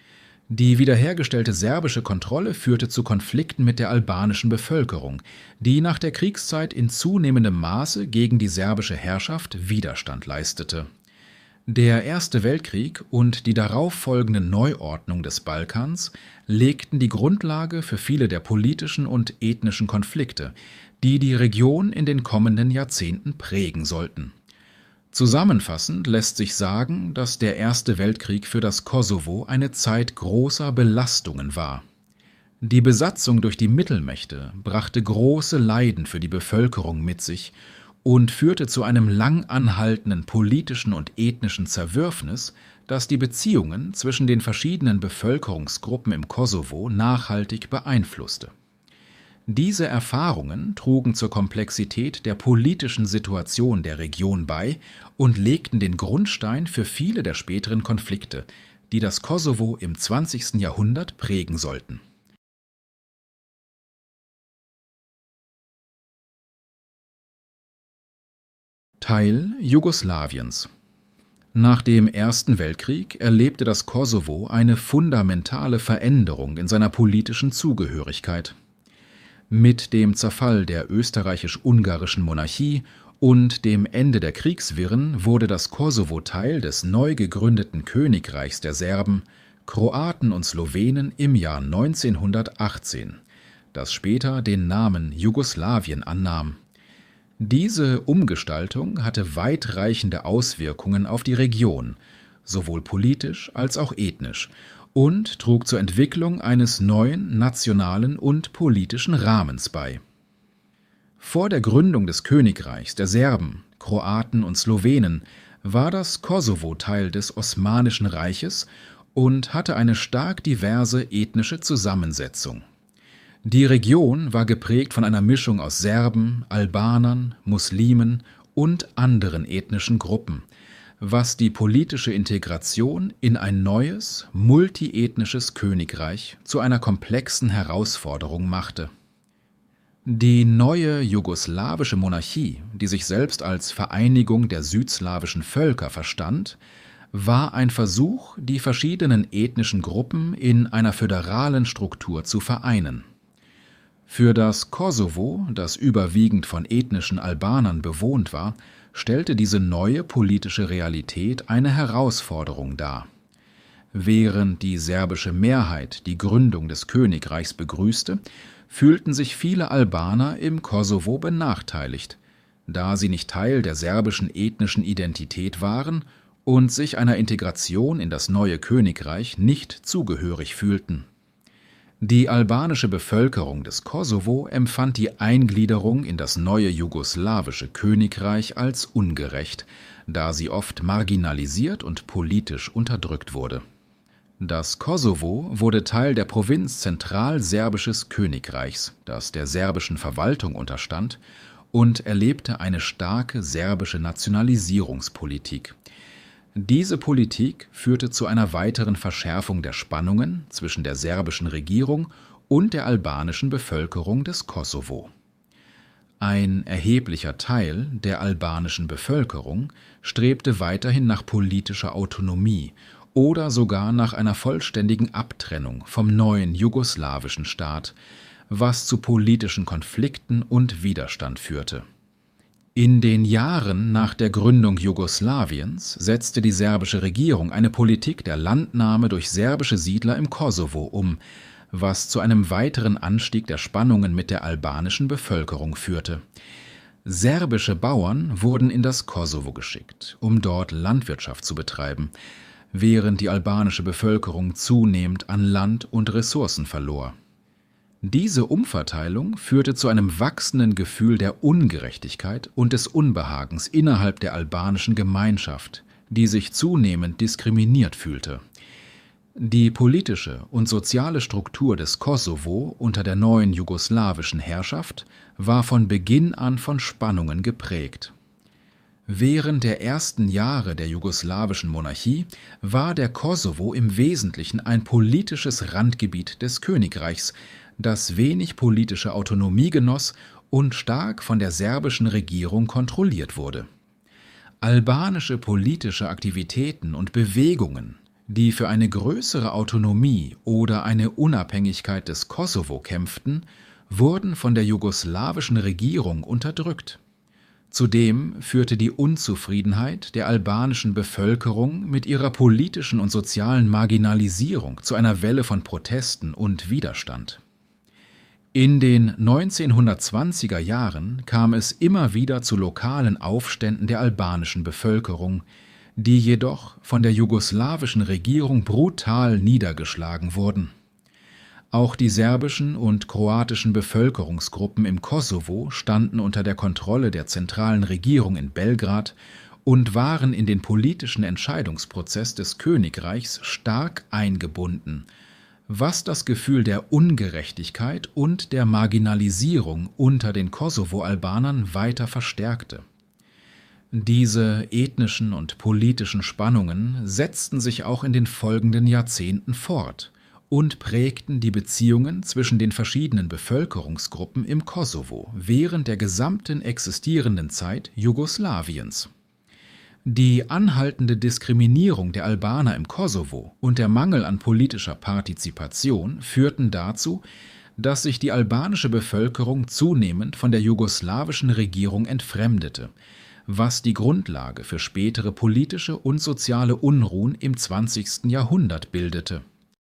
Die wiederhergestellte serbische Kontrolle führte zu Konflikten mit der albanischen Bevölkerung, die nach der Kriegszeit in zunehmendem Maße gegen die serbische Herrschaft Widerstand leistete. Der Erste Weltkrieg und die darauffolgende Neuordnung des Balkans legten die Grundlage für viele der politischen und ethnischen Konflikte, die die Region in den kommenden Jahrzehnten prägen sollten. Zusammenfassend lässt sich sagen, dass der Erste Weltkrieg für das Kosovo eine Zeit großer Belastungen war. Die Besatzung durch die Mittelmächte brachte große Leiden für die Bevölkerung mit sich und führte zu einem lang anhaltenden politischen und ethnischen Zerwürfnis, das die Beziehungen zwischen den verschiedenen Bevölkerungsgruppen im Kosovo nachhaltig beeinflusste. Diese Erfahrungen trugen zur Komplexität der politischen Situation der Region bei und legten den Grundstein für viele der späteren Konflikte, die das Kosovo im 20. Jahrhundert prägen sollten. Teil Jugoslawiens. Nach dem Ersten Weltkrieg erlebte das Kosovo eine fundamentale Veränderung in seiner politischen Zugehörigkeit. Mit dem Zerfall der österreichisch-ungarischen Monarchie und dem Ende der Kriegswirren wurde das Kosovo Teil des neu gegründeten Königreichs der Serben, Kroaten und Slowenen im Jahr 1918, das später den Namen Jugoslawien annahm. Diese Umgestaltung hatte weitreichende Auswirkungen auf die Region, sowohl politisch als auch ethnisch, und trug zur Entwicklung eines neuen nationalen und politischen Rahmens bei. Vor der Gründung des Königreichs der Serben, Kroaten und Slowenen war das Kosovo Teil des Osmanischen Reiches und hatte eine stark diverse ethnische Zusammensetzung. Die Region war geprägt von einer Mischung aus Serben, Albanern, Muslimen und anderen ethnischen Gruppen, was die politische Integration in ein neues, multiethnisches Königreich zu einer komplexen Herausforderung machte. Die neue jugoslawische Monarchie, die sich selbst als Vereinigung der südslawischen Völker verstand, war ein Versuch, die verschiedenen ethnischen Gruppen in einer föderalen Struktur zu vereinen. Für das Kosovo, das überwiegend von ethnischen Albanern bewohnt war, stellte diese neue politische Realität eine Herausforderung dar. Während die serbische Mehrheit die Gründung des Königreichs begrüßte, fühlten sich viele Albaner im Kosovo benachteiligt, da sie nicht Teil der serbischen ethnischen Identität waren und sich einer Integration in das neue Königreich nicht zugehörig fühlten. Die albanische Bevölkerung des Kosovo empfand die Eingliederung in das neue jugoslawische Königreich als ungerecht, da sie oft marginalisiert und politisch unterdrückt wurde. Das Kosovo wurde Teil der Provinz Zentralserbisches Königreichs, das der serbischen Verwaltung unterstand, und erlebte eine starke serbische Nationalisierungspolitik. Diese Politik führte zu einer weiteren Verschärfung der Spannungen zwischen der serbischen Regierung und der albanischen Bevölkerung des Kosovo. Ein erheblicher Teil der albanischen Bevölkerung strebte weiterhin nach politischer Autonomie oder sogar nach einer vollständigen Abtrennung vom neuen jugoslawischen Staat, was zu politischen Konflikten und Widerstand führte. In den Jahren nach der Gründung Jugoslawiens setzte die serbische Regierung eine Politik der Landnahme durch serbische Siedler im Kosovo um, was zu einem weiteren Anstieg der Spannungen mit der albanischen Bevölkerung führte. Serbische Bauern wurden in das Kosovo geschickt, um dort Landwirtschaft zu betreiben, während die albanische Bevölkerung zunehmend an Land und Ressourcen verlor. Diese Umverteilung führte zu einem wachsenden Gefühl der Ungerechtigkeit und des Unbehagens innerhalb der albanischen Gemeinschaft, die sich zunehmend diskriminiert fühlte. Die politische und soziale Struktur des Kosovo unter der neuen jugoslawischen Herrschaft war von Beginn an von Spannungen geprägt. Während der ersten Jahre der jugoslawischen Monarchie war der Kosovo im Wesentlichen ein politisches Randgebiet des Königreichs, das wenig politische Autonomie genoss und stark von der serbischen Regierung kontrolliert wurde. Albanische politische Aktivitäten und Bewegungen, die für eine größere Autonomie oder eine Unabhängigkeit des Kosovo kämpften, wurden von der jugoslawischen Regierung unterdrückt. Zudem führte die Unzufriedenheit der albanischen Bevölkerung mit ihrer politischen und sozialen Marginalisierung zu einer Welle von Protesten und Widerstand. In den 1920er Jahren kam es immer wieder zu lokalen Aufständen der albanischen Bevölkerung, die jedoch von der jugoslawischen Regierung brutal niedergeschlagen wurden. Auch die serbischen und kroatischen Bevölkerungsgruppen im Kosovo standen unter der Kontrolle der zentralen Regierung in Belgrad und waren in den politischen Entscheidungsprozess des Königreichs stark eingebunden, was das Gefühl der Ungerechtigkeit und der Marginalisierung unter den Kosovo-Albanern weiter verstärkte. Diese ethnischen und politischen Spannungen setzten sich auch in den folgenden Jahrzehnten fort und prägten die Beziehungen zwischen den verschiedenen Bevölkerungsgruppen im Kosovo während der gesamten existierenden Zeit Jugoslawiens. Die anhaltende Diskriminierung der Albaner im Kosovo und der Mangel an politischer Partizipation führten dazu, dass sich die albanische Bevölkerung zunehmend von der jugoslawischen Regierung entfremdete, was die Grundlage für spätere politische und soziale Unruhen im 20. Jahrhundert bildete.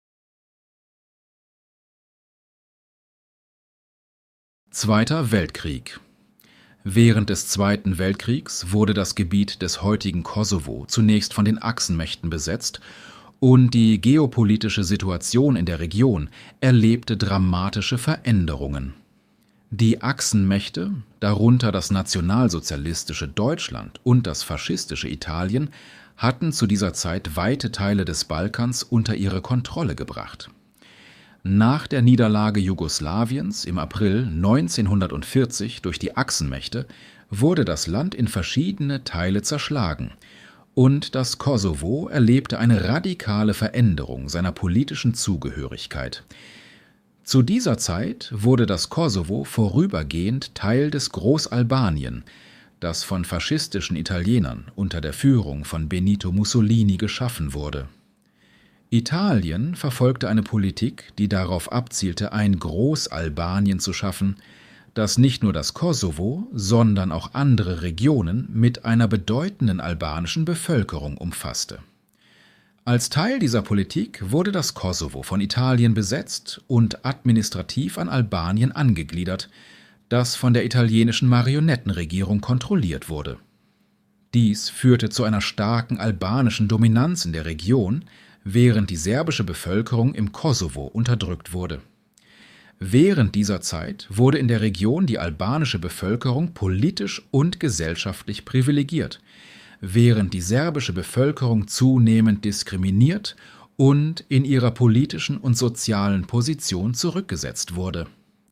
Zweiter Weltkrieg. Während des Zweiten Weltkriegs wurde das Gebiet des heutigen Kosovo zunächst von den Achsenmächten besetzt und die geopolitische Situation in der Region erlebte dramatische Veränderungen. Die Achsenmächte, darunter das nationalsozialistische Deutschland und das faschistische Italien, hatten zu dieser Zeit weite Teile des Balkans unter ihre Kontrolle gebracht. Nach der Niederlage Jugoslawiens im April 1940 durch die Achsenmächte wurde das Land in verschiedene Teile zerschlagen und das Kosovo erlebte eine radikale Veränderung seiner politischen Zugehörigkeit. Zu dieser Zeit wurde das Kosovo vorübergehend Teil des Großalbanien, das von faschistischen Italienern unter der Führung von Benito Mussolini geschaffen wurde. Italien verfolgte eine Politik, die darauf abzielte, ein Großalbanien zu schaffen, das nicht nur das Kosovo, sondern auch andere Regionen mit einer bedeutenden albanischen Bevölkerung umfasste. Als Teil dieser Politik wurde das Kosovo von Italien besetzt und administrativ an Albanien angegliedert, das von der italienischen Marionettenregierung kontrolliert wurde. Dies führte zu einer starken albanischen Dominanz in der Region, während die serbische Bevölkerung im Kosovo unterdrückt wurde. Während dieser Zeit wurde in der Region die albanische Bevölkerung politisch und gesellschaftlich privilegiert, während die serbische Bevölkerung zunehmend diskriminiert und in ihrer politischen und sozialen Position zurückgesetzt wurde.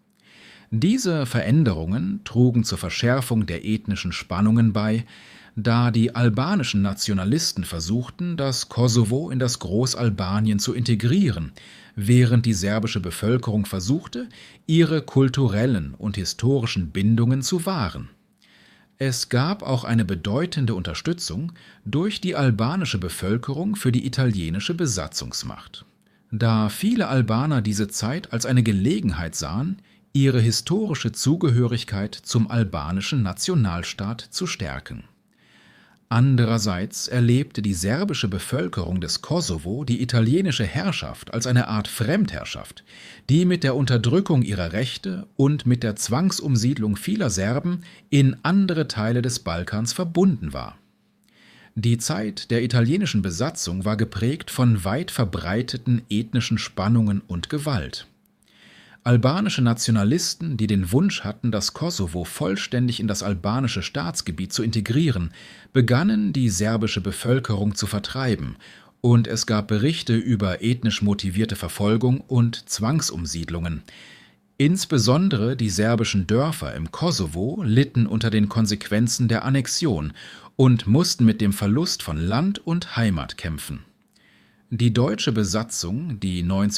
Diese Veränderungen trugen zur Verschärfung der ethnischen Spannungen bei, da die albanischen Nationalisten versuchten, das Kosovo in das Großalbanien zu integrieren, während die serbische Bevölkerung versuchte, ihre kulturellen und historischen Bindungen zu wahren. Es gab auch eine bedeutende Unterstützung durch die albanische Bevölkerung für die italienische Besatzungsmacht, da viele Albaner diese Zeit als eine Gelegenheit sahen, ihre historische Zugehörigkeit zum albanischen Nationalstaat zu stärken. Andererseits erlebte die serbische Bevölkerung des Kosovo die italienische Herrschaft als eine Art Fremdherrschaft, die mit der Unterdrückung ihrer Rechte und mit der Zwangsumsiedlung vieler Serben in andere Teile des Balkans verbunden war. Die Zeit der italienischen Besatzung war geprägt von weit verbreiteten ethnischen Spannungen und Gewalt. Albanische Nationalisten, die den Wunsch hatten, das Kosovo vollständig in das albanische Staatsgebiet zu integrieren, begannen die serbische Bevölkerung zu vertreiben, und es gab Berichte über ethnisch motivierte Verfolgung und Zwangsumsiedlungen. Insbesondere die serbischen Dörfer im Kosovo litten unter den Konsequenzen der Annexion und mussten mit dem Verlust von Land und Heimat kämpfen. Die deutsche Besatzung, die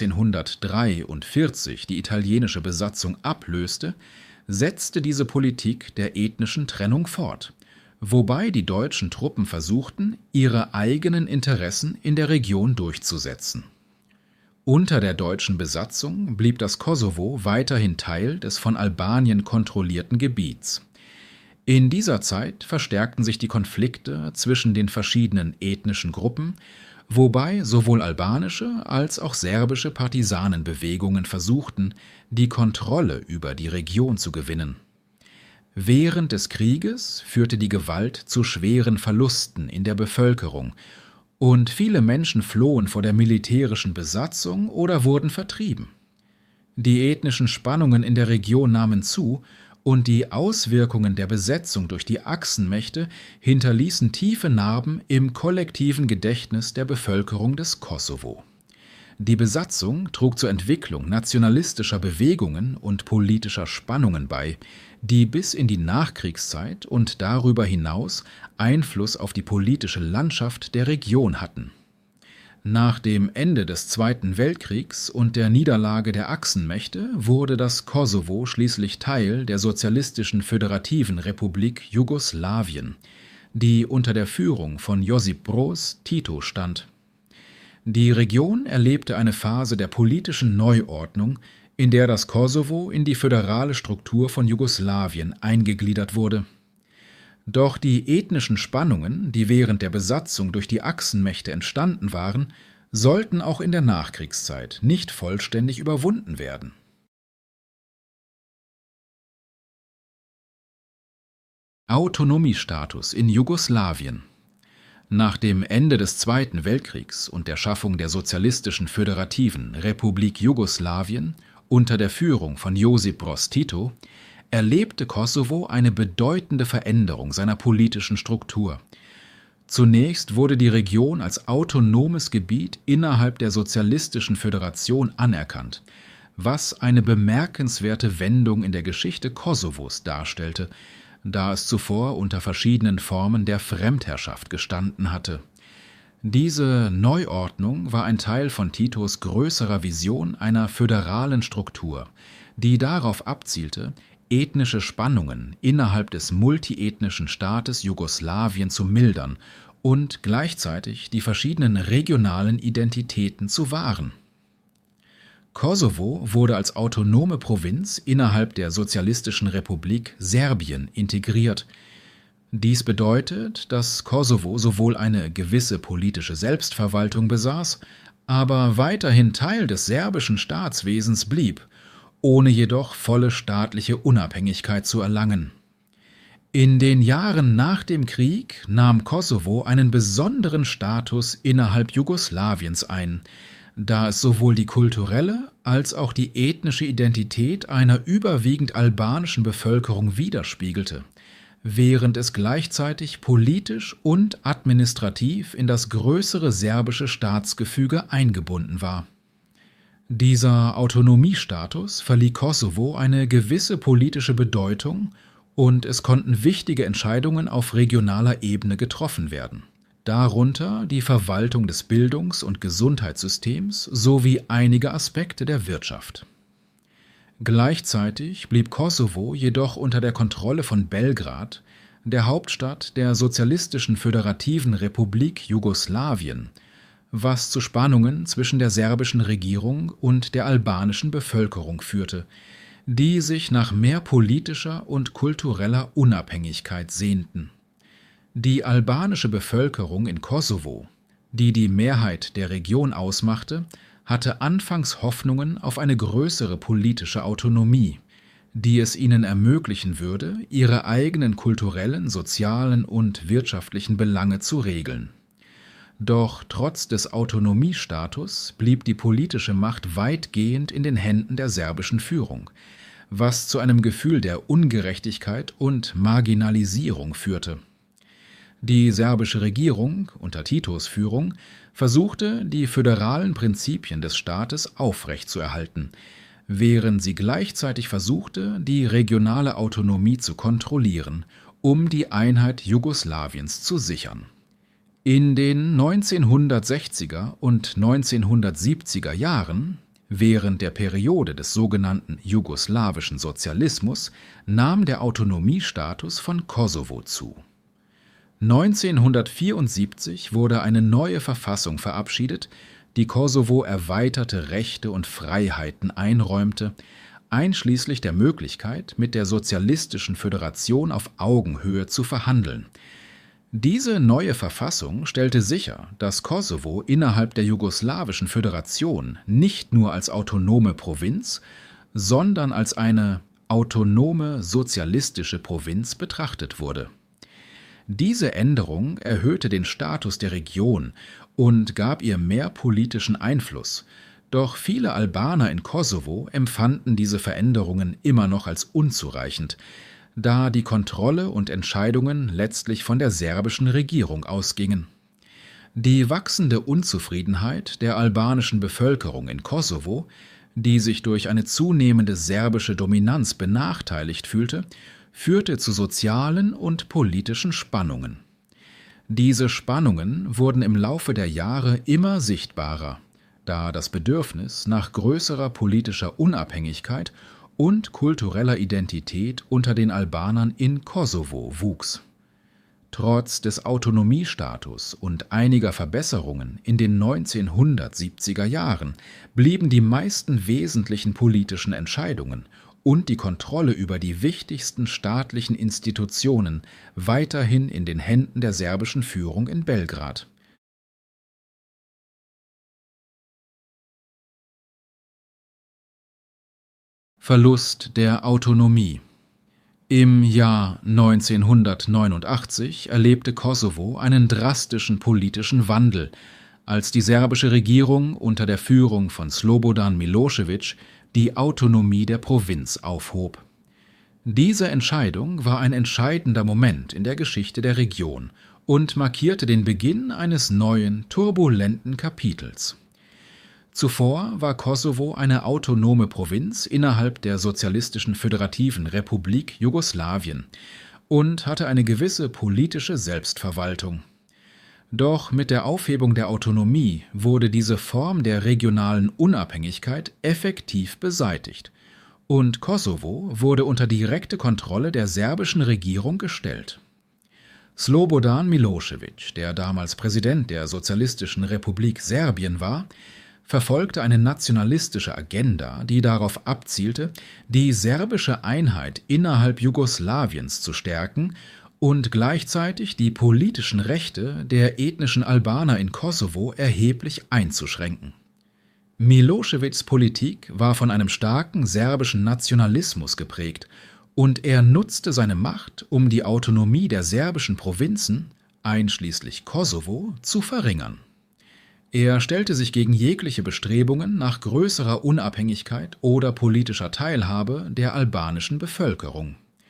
1943 die italienische Besatzung ablöste, setzte diese Politik der ethnischen Trennung fort, wobei die deutschen Truppen versuchten, ihre eigenen Interessen in der Region durchzusetzen. Unter der deutschen Besatzung blieb das Kosovo weiterhin Teil des von Albanien kontrollierten Gebiets. In dieser Zeit verstärkten sich die Konflikte zwischen den verschiedenen ethnischen Gruppen, wobei sowohl albanische als auch serbische Partisanenbewegungen versuchten, die Kontrolle über die Region zu gewinnen. Während des Krieges führte die Gewalt zu schweren Verlusten in der Bevölkerung und viele Menschen flohen vor der militärischen Besatzung oder wurden vertrieben. Die ethnischen Spannungen in der Region nahmen zu und die Auswirkungen der Besetzung durch die Achsenmächte hinterließen tiefe Narben im kollektiven Gedächtnis der Bevölkerung des Kosovo. Die Besatzung trug zur Entwicklung nationalistischer Bewegungen und politischer Spannungen bei, die bis in die Nachkriegszeit und darüber hinaus Einfluss auf die politische Landschaft der Region hatten. Nach dem Ende des Zweiten Weltkriegs und der Niederlage der Achsenmächte wurde das Kosovo schließlich Teil der Sozialistischen Föderativen Republik Jugoslawien, die unter der Führung von Josip Broz Tito stand. Die Region erlebte eine Phase der politischen Neuordnung, in der das Kosovo in die föderale Struktur von Jugoslawien eingegliedert wurde. Doch die ethnischen Spannungen, die während der Besatzung durch die Achsenmächte entstanden waren, sollten auch in der Nachkriegszeit nicht vollständig überwunden werden. Autonomiestatus in Jugoslawien. Nach dem Ende des Zweiten Weltkriegs und der Schaffung der Sozialistischen Föderativen Republik Jugoslawien unter der Führung von Josip Broz Tito erlebte Kosovo eine bedeutende Veränderung seiner politischen Struktur. Zunächst wurde die Region als autonomes Gebiet innerhalb der Sozialistischen Föderation anerkannt, was eine bemerkenswerte Wendung in der Geschichte Kosovos darstellte, da es zuvor unter verschiedenen Formen der Fremdherrschaft gestanden hatte. Diese Neuordnung war ein Teil von Titos größerer Vision einer föderalen Struktur, die darauf abzielte, ethnische Spannungen innerhalb des multiethnischen Staates Jugoslawien zu mildern und gleichzeitig die verschiedenen regionalen Identitäten zu wahren. Kosovo wurde als autonome Provinz innerhalb der Sozialistischen Republik Serbien integriert. Dies bedeutet, dass Kosovo sowohl eine gewisse politische Selbstverwaltung besaß, aber weiterhin Teil des serbischen Staatswesens blieb, ohne jedoch volle staatliche Unabhängigkeit zu erlangen. In den Jahren nach dem Krieg nahm Kosovo einen besonderen Status innerhalb Jugoslawiens ein, da es sowohl die kulturelle als auch die ethnische Identität einer überwiegend albanischen Bevölkerung widerspiegelte, während es gleichzeitig politisch und administrativ in das größere serbische Staatsgefüge eingebunden war. Dieser Autonomiestatus verlieh Kosovo eine gewisse politische Bedeutung und es konnten wichtige Entscheidungen auf regionaler Ebene getroffen werden, darunter die Verwaltung des Bildungs- und Gesundheitssystems sowie einige Aspekte der Wirtschaft. Gleichzeitig blieb Kosovo jedoch unter der Kontrolle von Belgrad, der Hauptstadt der Sozialistischen Föderativen Republik Jugoslawien, was zu Spannungen zwischen der serbischen Regierung und der albanischen Bevölkerung führte, die sich nach mehr politischer und kultureller Unabhängigkeit sehnten. Die albanische Bevölkerung in Kosovo, die die Mehrheit der Region ausmachte, hatte anfangs Hoffnungen auf eine größere politische Autonomie, die es ihnen ermöglichen würde, ihre eigenen kulturellen, sozialen und wirtschaftlichen Belange zu regeln. Doch trotz des Autonomiestatus blieb die politische Macht weitgehend in den Händen der serbischen Führung, was zu einem Gefühl der Ungerechtigkeit und Marginalisierung führte. Die serbische Regierung unter Titos Führung versuchte, die föderalen Prinzipien des Staates aufrechtzuerhalten, während sie gleichzeitig versuchte, die regionale Autonomie zu kontrollieren, um die Einheit Jugoslawiens zu sichern. In den 1960er und 1970er Jahren, während der Periode des sogenannten jugoslawischen Sozialismus, nahm der Autonomiestatus von Kosovo zu. 1974 wurde eine neue Verfassung verabschiedet, die Kosovo erweiterte Rechte und Freiheiten einräumte, einschließlich der Möglichkeit, mit der Sozialistischen Föderation auf Augenhöhe zu verhandeln. Diese neue Verfassung stellte sicher, dass Kosovo innerhalb der jugoslawischen Föderation nicht nur als autonome Provinz, sondern als eine autonome sozialistische Provinz betrachtet wurde. Diese Änderung erhöhte den Status der Region und gab ihr mehr politischen Einfluss, doch viele Albaner in Kosovo empfanden diese Veränderungen immer noch als unzureichend, da die Kontrolle und Entscheidungen letztlich von der serbischen Regierung ausgingen. Die wachsende Unzufriedenheit der albanischen Bevölkerung in Kosovo, die sich durch eine zunehmende serbische Dominanz benachteiligt fühlte, führte zu sozialen und politischen Spannungen. Diese Spannungen wurden im Laufe der Jahre immer sichtbarer, da das Bedürfnis nach größerer politischer Unabhängigkeit und kultureller Identität unter den Albanern in Kosovo wuchs. Trotz des Autonomiestatus und einiger Verbesserungen in den 1970er Jahren blieben die meisten wesentlichen politischen Entscheidungen und die Kontrolle über die wichtigsten staatlichen Institutionen weiterhin in den Händen der serbischen Führung in Belgrad. Verlust der Autonomie. Im Jahr 1989 erlebte Kosovo einen drastischen politischen Wandel, als die serbische Regierung unter der Führung von Slobodan Milošević die Autonomie der Provinz aufhob. Diese Entscheidung war ein entscheidender Moment in der Geschichte der Region und markierte den Beginn eines neuen, turbulenten Kapitels. Zuvor war Kosovo eine autonome Provinz innerhalb der Sozialistischen Föderativen Republik Jugoslawien und hatte eine gewisse politische Selbstverwaltung. Doch mit der Aufhebung der Autonomie wurde diese Form der regionalen Unabhängigkeit effektiv beseitigt und Kosovo wurde unter direkte Kontrolle der serbischen Regierung gestellt. Slobodan Milošević, der damals Präsident der Sozialistischen Republik Serbien war, verfolgte eine nationalistische Agenda, die darauf abzielte, die serbische Einheit innerhalb Jugoslawiens zu stärken und gleichzeitig die politischen Rechte der ethnischen Albaner in Kosovo erheblich einzuschränken. Miloševićs Politik war von einem starken serbischen Nationalismus geprägt und er nutzte seine Macht, um die Autonomie der serbischen Provinzen, einschließlich Kosovo, zu verringern. Er stellte sich gegen jegliche Bestrebungen nach größerer Unabhängigkeit oder politischer Teilhabe der albanischen Bevölkerung.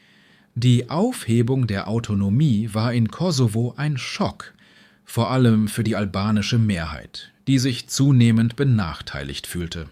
Die Aufhebung der Autonomie war in Kosovo ein Schock, vor allem für die albanische Mehrheit, die sich zunehmend benachteiligt fühlte.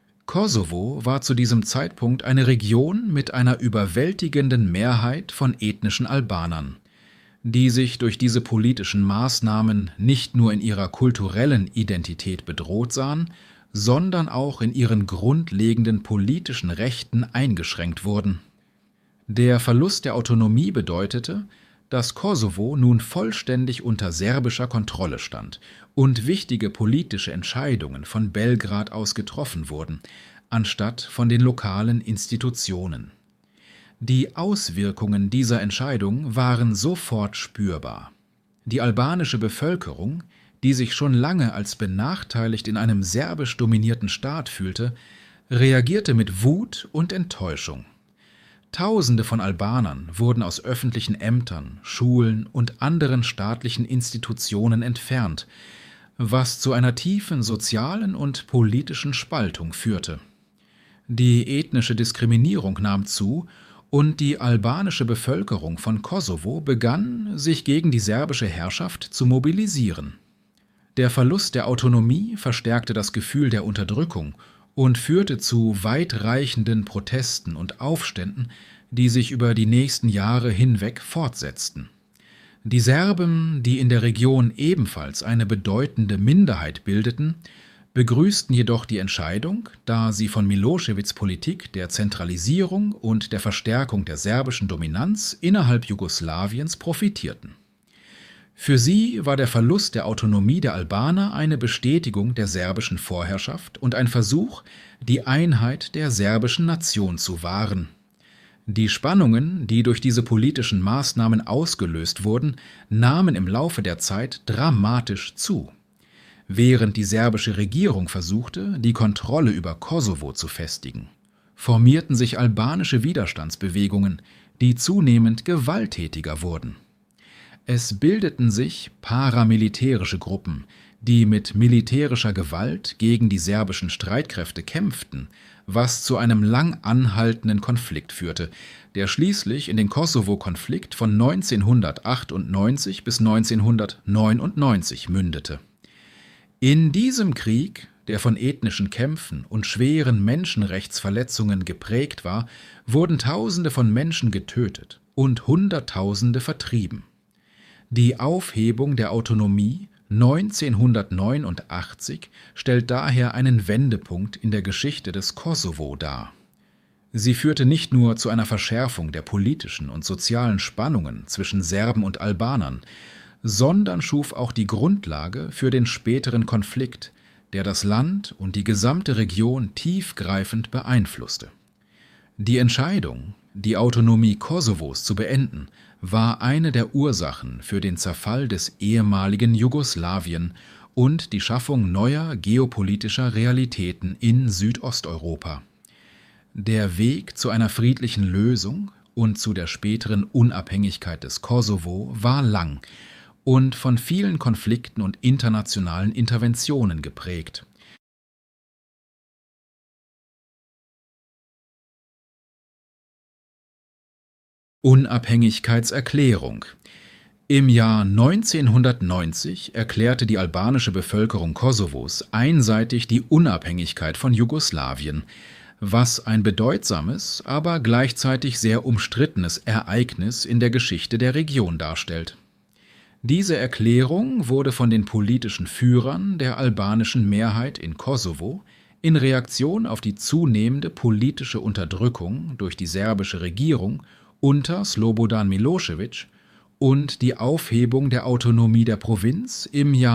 Kosovo war zu diesem Zeitpunkt eine Region mit einer überwältigenden Mehrheit von ethnischen Albanern, die sich durch diese politischen Maßnahmen nicht nur in ihrer kulturellen Identität bedroht sahen, sondern auch in ihren grundlegenden politischen Rechten eingeschränkt wurden. Der Verlust der Autonomie bedeutete, dass Kosovo nun vollständig unter serbischer Kontrolle stand und wichtige politische Entscheidungen von Belgrad aus getroffen wurden, anstatt von den lokalen Institutionen. Die Auswirkungen dieser Entscheidung waren sofort spürbar. Die albanische Bevölkerung, die sich schon lange als benachteiligt in einem serbisch dominierten Staat fühlte, reagierte mit Wut und Enttäuschung. Tausende von Albanern wurden aus öffentlichen Ämtern, Schulen und anderen staatlichen Institutionen entfernt, was zu einer tiefen sozialen und politischen Spaltung führte. Die ethnische Diskriminierung nahm zu und die albanische Bevölkerung von Kosovo begann, sich gegen die serbische Herrschaft zu mobilisieren. Der Verlust der Autonomie verstärkte das Gefühl der Unterdrückung und führte zu weitreichenden Protesten und Aufständen, die sich über die nächsten Jahre hinweg fortsetzten. Die Serben, die in der Region ebenfalls eine bedeutende Minderheit bildeten, begrüßten jedoch die Entscheidung, da sie von Miloševićs Politik der Zentralisierung und der Verstärkung der serbischen Dominanz innerhalb Jugoslawiens profitierten. Für sie war der Verlust der Autonomie der Albaner eine Bestätigung der serbischen Vorherrschaft und ein Versuch, die Einheit der serbischen Nation zu wahren. Die Spannungen, die durch diese politischen Maßnahmen ausgelöst wurden, nahmen im Laufe der Zeit dramatisch zu. Während die serbische Regierung versuchte, die Kontrolle über Kosovo zu festigen, formierten sich albanische Widerstandsbewegungen, die zunehmend gewalttätiger wurden. Es bildeten sich paramilitärische Gruppen, die mit militärischer Gewalt gegen die serbischen Streitkräfte kämpften, was zu einem lang anhaltenden Konflikt führte, der schließlich in den Kosovo-Konflikt von 1998 bis 1999 mündete. In diesem Krieg, der von ethnischen Kämpfen und schweren Menschenrechtsverletzungen geprägt war, wurden Tausende von Menschen getötet und Hunderttausende vertrieben. Die Aufhebung der Autonomie 1989 stellt daher einen Wendepunkt in der Geschichte des Kosovo dar. Sie führte nicht nur zu einer Verschärfung der politischen und sozialen Spannungen zwischen Serben und Albanern, sondern schuf auch die Grundlage für den späteren Konflikt, der das Land und die gesamte Region tiefgreifend beeinflusste. Die Entscheidung, die Autonomie Kosovos zu beenden, war eine der Ursachen für den Zerfall des ehemaligen Jugoslawien und die Schaffung neuer geopolitischer Realitäten in Südosteuropa. Der Weg zu einer friedlichen Lösung und zu der späteren Unabhängigkeit des Kosovo war lang und von vielen Konflikten und internationalen Interventionen geprägt. Unabhängigkeitserklärung. Im Jahr 1990 erklärte die albanische Bevölkerung Kosovos einseitig die Unabhängigkeit von Jugoslawien, was ein bedeutsames, aber gleichzeitig sehr umstrittenes Ereignis in der Geschichte der Region darstellt. Diese Erklärung wurde von den politischen Führern der albanischen Mehrheit in Kosovo in Reaktion auf die zunehmende politische Unterdrückung durch die serbische Regierung unter Slobodan Milošević und die Aufhebung der Autonomie der Provinz im Jahr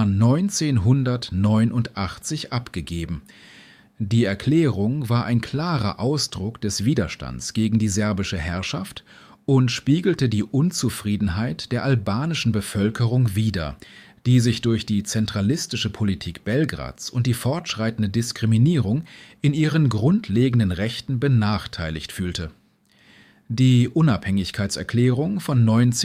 1989 abgegeben. Die Erklärung war ein klarer Ausdruck des Widerstands gegen die serbische Herrschaft und spiegelte die Unzufriedenheit der albanischen Bevölkerung wider, die sich durch die zentralistische Politik Belgrads und die fortschreitende Diskriminierung in ihren grundlegenden Rechten benachteiligt fühlte. Die Unabhängigkeitserklärung von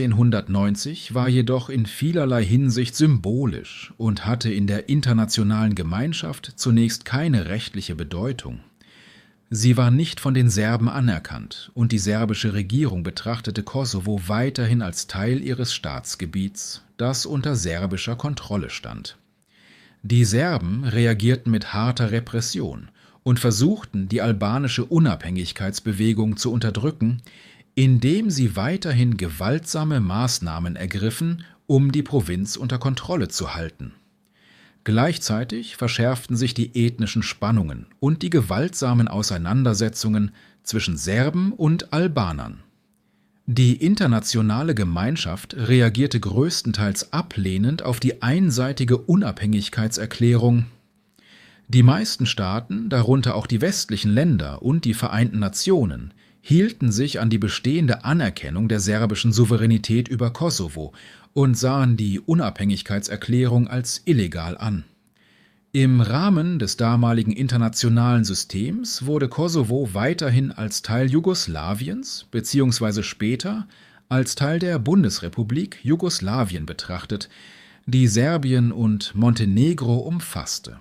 1990 war jedoch in vielerlei Hinsicht symbolisch und hatte in der internationalen Gemeinschaft zunächst keine rechtliche Bedeutung. Sie war nicht von den Serben anerkannt und die serbische Regierung betrachtete Kosovo weiterhin als Teil ihres Staatsgebiets, das unter serbischer Kontrolle stand. Die Serben reagierten mit harter Repression und versuchten, die albanische Unabhängigkeitsbewegung zu unterdrücken, indem sie weiterhin gewaltsame Maßnahmen ergriffen, um die Provinz unter Kontrolle zu halten. Gleichzeitig verschärften sich die ethnischen Spannungen und die gewaltsamen Auseinandersetzungen zwischen Serben und Albanern. Die internationale Gemeinschaft reagierte größtenteils ablehnend auf die einseitige Unabhängigkeitserklärung. Die meisten Staaten, darunter auch die westlichen Länder und die Vereinten Nationen, hielten sich an die bestehende Anerkennung der serbischen Souveränität über Kosovo und sahen die Unabhängigkeitserklärung als illegal an. Im Rahmen des damaligen internationalen Systems wurde Kosovo weiterhin als Teil Jugoslawiens bzw. später als Teil der Bundesrepublik Jugoslawien betrachtet, die Serbien und Montenegro umfasste.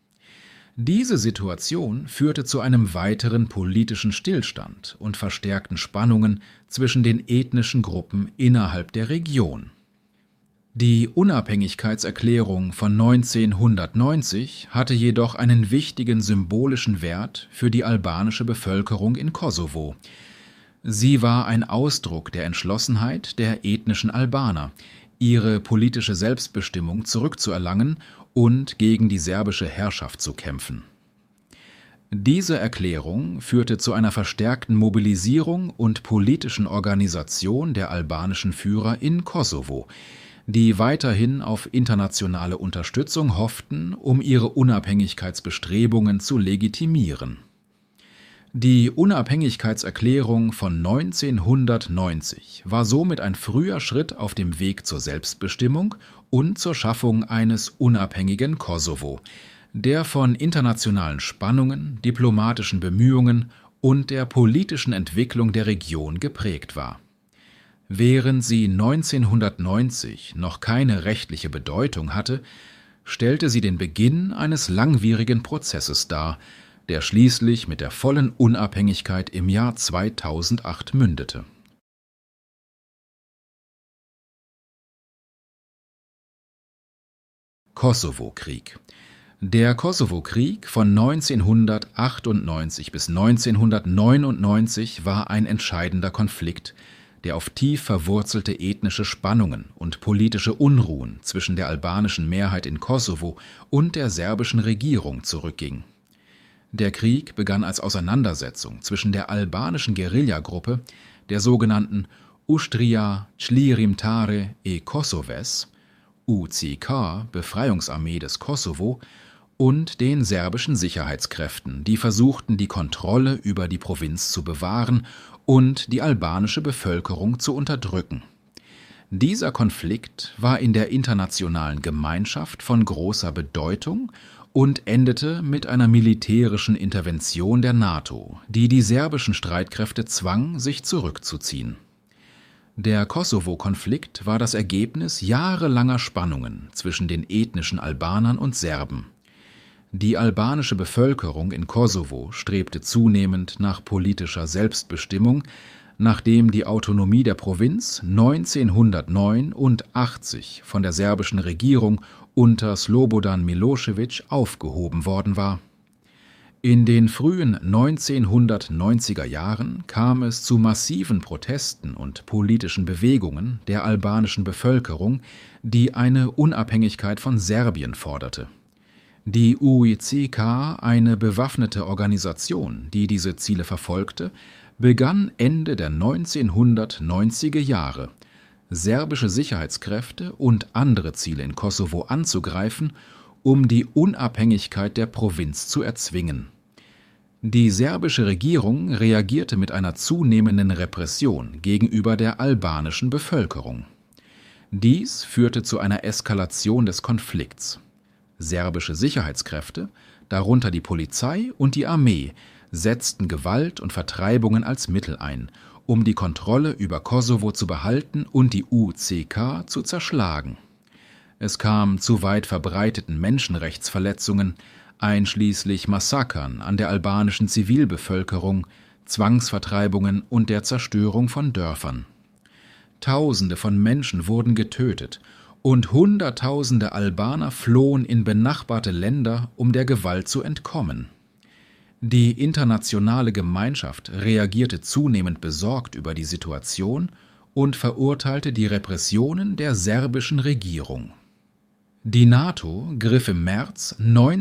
Diese Situation führte zu einem weiteren politischen Stillstand und verstärkten Spannungen zwischen den ethnischen Gruppen innerhalb der Region. Die Unabhängigkeitserklärung von 1990 hatte jedoch einen wichtigen symbolischen Wert für die albanische Bevölkerung in Kosovo. Sie war ein Ausdruck der Entschlossenheit der ethnischen Albaner, ihre politische Selbstbestimmung zurückzuerlangen und gegen die serbische Herrschaft zu kämpfen. Diese Erklärung führte zu einer verstärkten Mobilisierung und politischen Organisation der albanischen Führer in Kosovo, die weiterhin auf internationale Unterstützung hofften, um ihre Unabhängigkeitsbestrebungen zu legitimieren. Die Unabhängigkeitserklärung von 1990 war somit ein früher Schritt auf dem Weg zur Selbstbestimmung und zur Schaffung eines unabhängigen Kosovo, der von internationalen Spannungen, diplomatischen Bemühungen und der politischen Entwicklung der Region geprägt war. Während sie 1990 noch keine rechtliche Bedeutung hatte, stellte sie den Beginn eines langwierigen Prozesses dar, der schließlich mit der vollen Unabhängigkeit im Jahr 2008 mündete. Kosovo-Krieg. Der Kosovo-Krieg von 1998 bis 1999 war ein entscheidender Konflikt, der auf tief verwurzelte ethnische Spannungen und politische Unruhen zwischen der albanischen Mehrheit in Kosovo und der serbischen Regierung zurückging. Der Krieg begann als Auseinandersetzung zwischen der albanischen Guerillagruppe, der sogenannten Ustrija Çlirimtare e Kosoves, UCK, Befreiungsarmee des Kosovo, und den serbischen Sicherheitskräften, die versuchten, die Kontrolle über die Provinz zu bewahren und die albanische Bevölkerung zu unterdrücken. Dieser Konflikt war in der internationalen Gemeinschaft von großer Bedeutung und endete mit einer militärischen Intervention der NATO, die die serbischen Streitkräfte zwang, sich zurückzuziehen. Der Kosovo-Konflikt war das Ergebnis jahrelanger Spannungen zwischen den ethnischen Albanern und Serben. Die albanische Bevölkerung in Kosovo strebte zunehmend nach politischer Selbstbestimmung, nachdem die Autonomie der Provinz 1989 von der serbischen Regierung unter Slobodan Milošević aufgehoben worden war. In den frühen 1990er Jahren kam es zu massiven Protesten und politischen Bewegungen der albanischen Bevölkerung, die eine Unabhängigkeit von Serbien forderte. Die UICK, eine bewaffnete Organisation, die diese Ziele verfolgte, begann Ende der 1990er Jahre, serbische Sicherheitskräfte und andere Ziele in Kosovo anzugreifen, um die Unabhängigkeit der Provinz zu erzwingen. Die serbische Regierung reagierte mit einer zunehmenden Repression gegenüber der albanischen Bevölkerung. Dies führte zu einer Eskalation des Konflikts. Serbische Sicherheitskräfte, darunter die Polizei und die Armee, setzten Gewalt und Vertreibungen als Mittel ein, um die Kontrolle über Kosovo zu behalten und die UCK zu zerschlagen. Es kam zu weit verbreiteten Menschenrechtsverletzungen, einschließlich Massakern an der albanischen Zivilbevölkerung, Zwangsvertreibungen und der Zerstörung von Dörfern. Tausende von Menschen wurden getötet und Hunderttausende Albaner flohen in benachbarte Länder, um der Gewalt zu entkommen. Die internationale Gemeinschaft reagierte zunehmend besorgt über die Situation und verurteilte die Repressionen der serbischen Regierung. Die NATO griff im März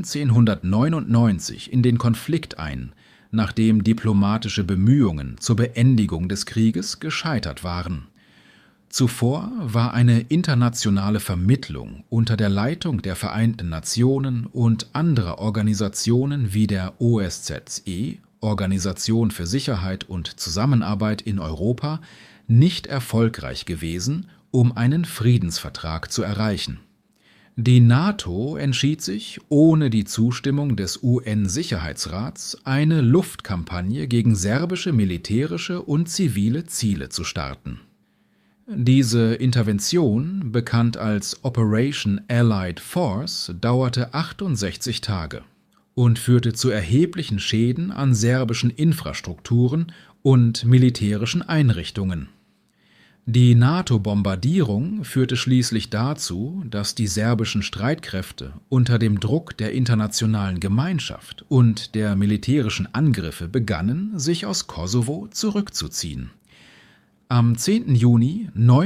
1999 in den Konflikt ein, nachdem diplomatische Bemühungen zur Beendigung des Krieges gescheitert waren. Zuvor war eine internationale Vermittlung unter der Leitung der Vereinten Nationen und anderer Organisationen wie der OSZE, Organisation für Sicherheit und Zusammenarbeit in Europa, nicht erfolgreich gewesen, um einen Friedensvertrag zu erreichen. Die NATO entschied sich, ohne die Zustimmung des UN-Sicherheitsrats, eine Luftkampagne gegen serbische militärische und zivile Ziele zu starten. Diese Intervention, bekannt als Operation Allied Force, dauerte 68 Tage und führte zu erheblichen Schäden an serbischen Infrastrukturen und militärischen Einrichtungen. Die NATO-Bombardierung führte schließlich dazu, dass die serbischen Streitkräfte unter dem Druck der internationalen Gemeinschaft und der militärischen Angriffe begannen, sich aus Kosovo zurückzuziehen. Am 10. Juni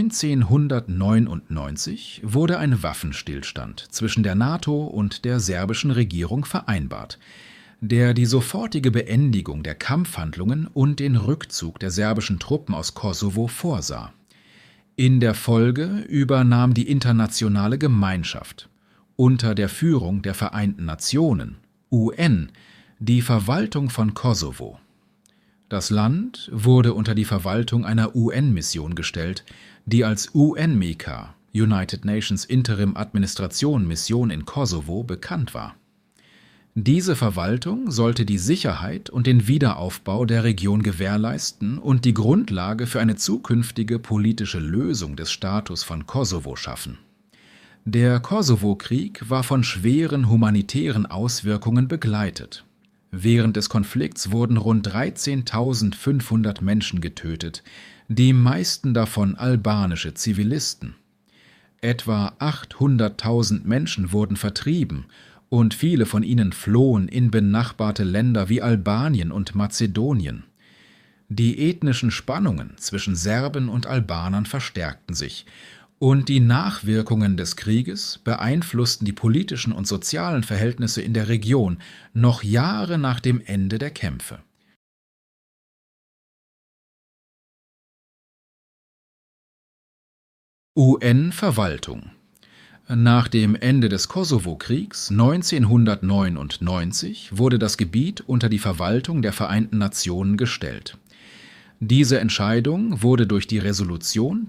1999 wurde ein Waffenstillstand zwischen der NATO und der serbischen Regierung vereinbart, der die sofortige Beendigung der Kampfhandlungen und den Rückzug der serbischen Truppen aus Kosovo vorsah. In der Folge übernahm die internationale Gemeinschaft unter der Führung der Vereinten Nationen, UN, die Verwaltung von Kosovo. Das Land wurde unter die Verwaltung einer UN-Mission gestellt, die als UNMIKA, United Nations Interim Administration Mission in Kosovo, bekannt war. Diese Verwaltung sollte die Sicherheit und den Wiederaufbau der Region gewährleisten und die Grundlage für eine zukünftige politische Lösung des Status von Kosovo schaffen. Der Kosovo-Krieg war von schweren humanitären Auswirkungen begleitet. Während des Konflikts wurden rund 13.500 Menschen getötet, die meisten davon albanische Zivilisten. Etwa 800.000 Menschen wurden vertrieben und viele von ihnen flohen in benachbarte Länder wie Albanien und Mazedonien. Die ethnischen Spannungen zwischen Serben und Albanern verstärkten sich, und die Nachwirkungen des Krieges beeinflussten die politischen und sozialen Verhältnisse in der Region noch Jahre nach dem Ende der Kämpfe. UN-Verwaltung. Nach dem Ende des Kosovo-Kriegs 1999 wurde das Gebiet unter die Verwaltung der Vereinten Nationen gestellt. Diese Entscheidung wurde durch die Resolution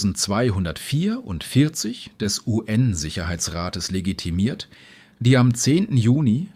1244 des UN-Sicherheitsrates legitimiert, die am 10. Juni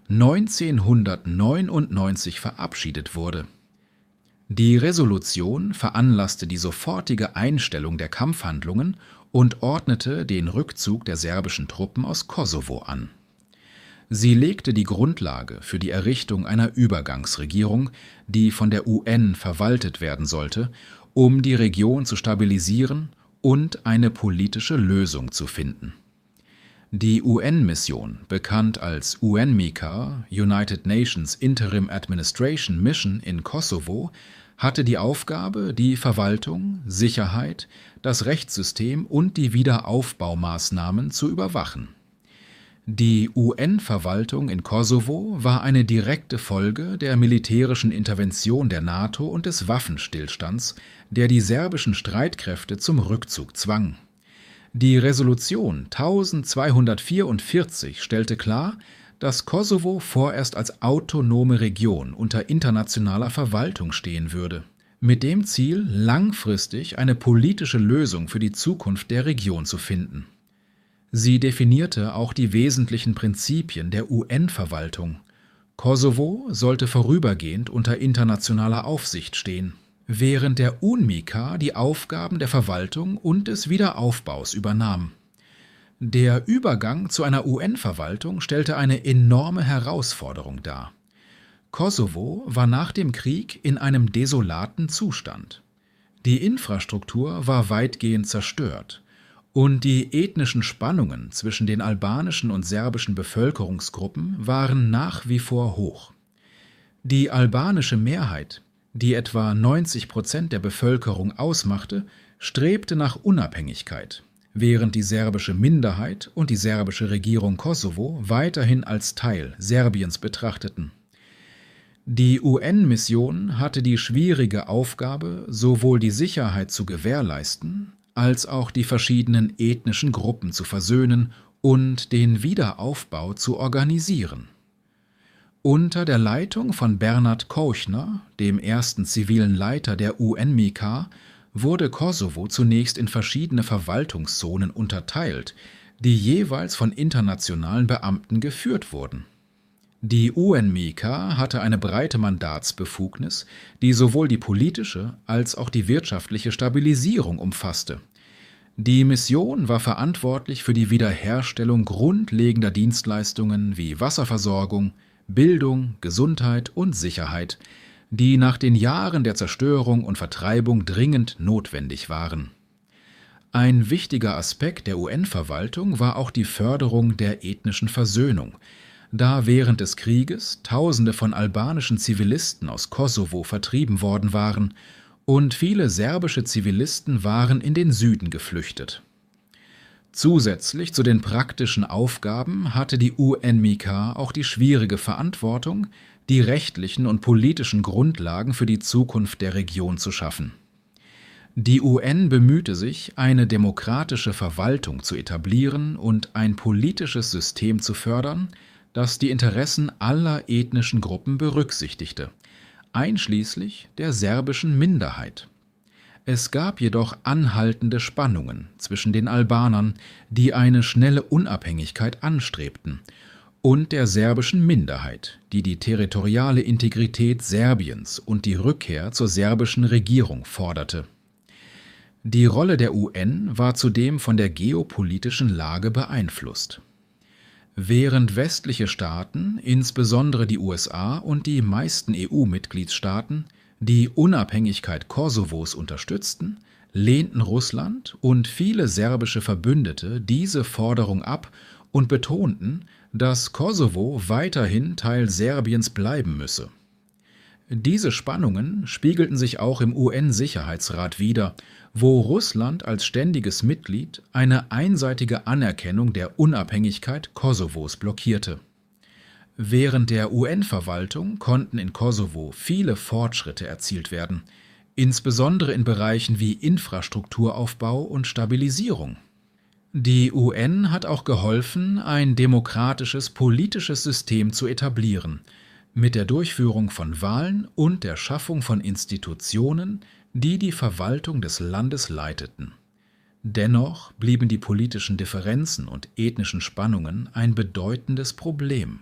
1999 verabschiedet wurde. Die Resolution veranlasste die sofortige Einstellung der Kampfhandlungen und ordnete den Rückzug der serbischen Truppen aus Kosovo an. Sie legte die Grundlage für die Errichtung einer Übergangsregierung, die von der UN verwaltet werden sollte, um die Region zu stabilisieren und eine politische Lösung zu finden. Die UN-Mission, bekannt als UNMIKA, United Nations Interim Administration Mission in Kosovo, hatte die Aufgabe, die Verwaltung, Sicherheit, das Rechtssystem und die Wiederaufbaumaßnahmen zu überwachen. Die UN-Verwaltung in Kosovo war eine direkte Folge der militärischen Intervention der NATO und des Waffenstillstands, der die serbischen Streitkräfte zum Rückzug zwang. Die Resolution 1244 stellte klar, dass Kosovo vorerst als autonome Region unter internationaler Verwaltung stehen würde, mit dem Ziel, langfristig eine politische Lösung für die Zukunft der Region zu finden. Sie definierte auch die wesentlichen Prinzipien der UN-Verwaltung. Kosovo sollte vorübergehend unter internationaler Aufsicht stehen, während der UNMIKA die Aufgaben der Verwaltung und des Wiederaufbaus übernahm. Der Übergang zu einer UN-Verwaltung stellte eine enorme Herausforderung dar. Kosovo war nach dem Krieg in einem desolaten Zustand. Die Infrastruktur war weitgehend zerstört und die ethnischen Spannungen zwischen den albanischen und serbischen Bevölkerungsgruppen waren nach wie vor hoch. Die albanische Mehrheit, die etwa 90% der Bevölkerung ausmachte, strebte nach Unabhängigkeit, während die serbische Minderheit und die serbische Regierung Kosovo weiterhin als Teil Serbiens betrachteten. Die UN-Mission hatte die schwierige Aufgabe, sowohl die Sicherheit zu gewährleisten, als auch die verschiedenen ethnischen Gruppen zu versöhnen und den Wiederaufbau zu organisieren. Unter der Leitung von Bernhard Kouchner, dem ersten zivilen Leiter der UNMIKA, wurde Kosovo zunächst in verschiedene Verwaltungszonen unterteilt, die jeweils von internationalen Beamten geführt wurden. Die UNMIKA hatte eine breite Mandatsbefugnis, die sowohl die politische als auch die wirtschaftliche Stabilisierung umfasste. Die Mission war verantwortlich für die Wiederherstellung grundlegender Dienstleistungen wie Wasserversorgung, Bildung, Gesundheit und Sicherheit, die nach den Jahren der Zerstörung und Vertreibung dringend notwendig waren. Ein wichtiger Aspekt der UN-Verwaltung war auch die Förderung der ethnischen Versöhnung, da während des Krieges Tausende von albanischen Zivilisten aus Kosovo vertrieben worden waren und viele serbische Zivilisten waren in den Süden geflüchtet. Zusätzlich zu den praktischen Aufgaben hatte die UNMIKA auch die schwierige Verantwortung, die rechtlichen und politischen Grundlagen für die Zukunft der Region zu schaffen. Die UN bemühte sich, eine demokratische Verwaltung zu etablieren und ein politisches System zu fördern, das die Interessen aller ethnischen Gruppen berücksichtigte, einschließlich der serbischen Minderheit. Es gab jedoch anhaltende Spannungen zwischen den Albanern, die eine schnelle Unabhängigkeit anstrebten, und der serbischen Minderheit, die die territoriale Integrität Serbiens und die Rückkehr zur serbischen Regierung forderte. Die Rolle der UN war zudem von der geopolitischen Lage beeinflusst. Während westliche Staaten, insbesondere die USA und die meisten EU-Mitgliedstaaten, die Unabhängigkeit Kosovos unterstützten, lehnten Russland und viele serbische Verbündete diese Forderung ab und betonten, dass Kosovo weiterhin Teil Serbiens bleiben müsse. Diese Spannungen spiegelten sich auch im UN-Sicherheitsrat wider, wo Russland als ständiges Mitglied eine einseitige Anerkennung der Unabhängigkeit Kosovos blockierte. Während der UN-Verwaltung konnten in Kosovo viele Fortschritte erzielt werden, insbesondere in Bereichen wie Infrastrukturaufbau und Stabilisierung. Die UN hat auch geholfen, ein demokratisches politisches System zu etablieren, mit der Durchführung von Wahlen und der Schaffung von Institutionen, die die Verwaltung des Landes leiteten. Dennoch blieben die politischen Differenzen und ethnischen Spannungen ein bedeutendes Problem.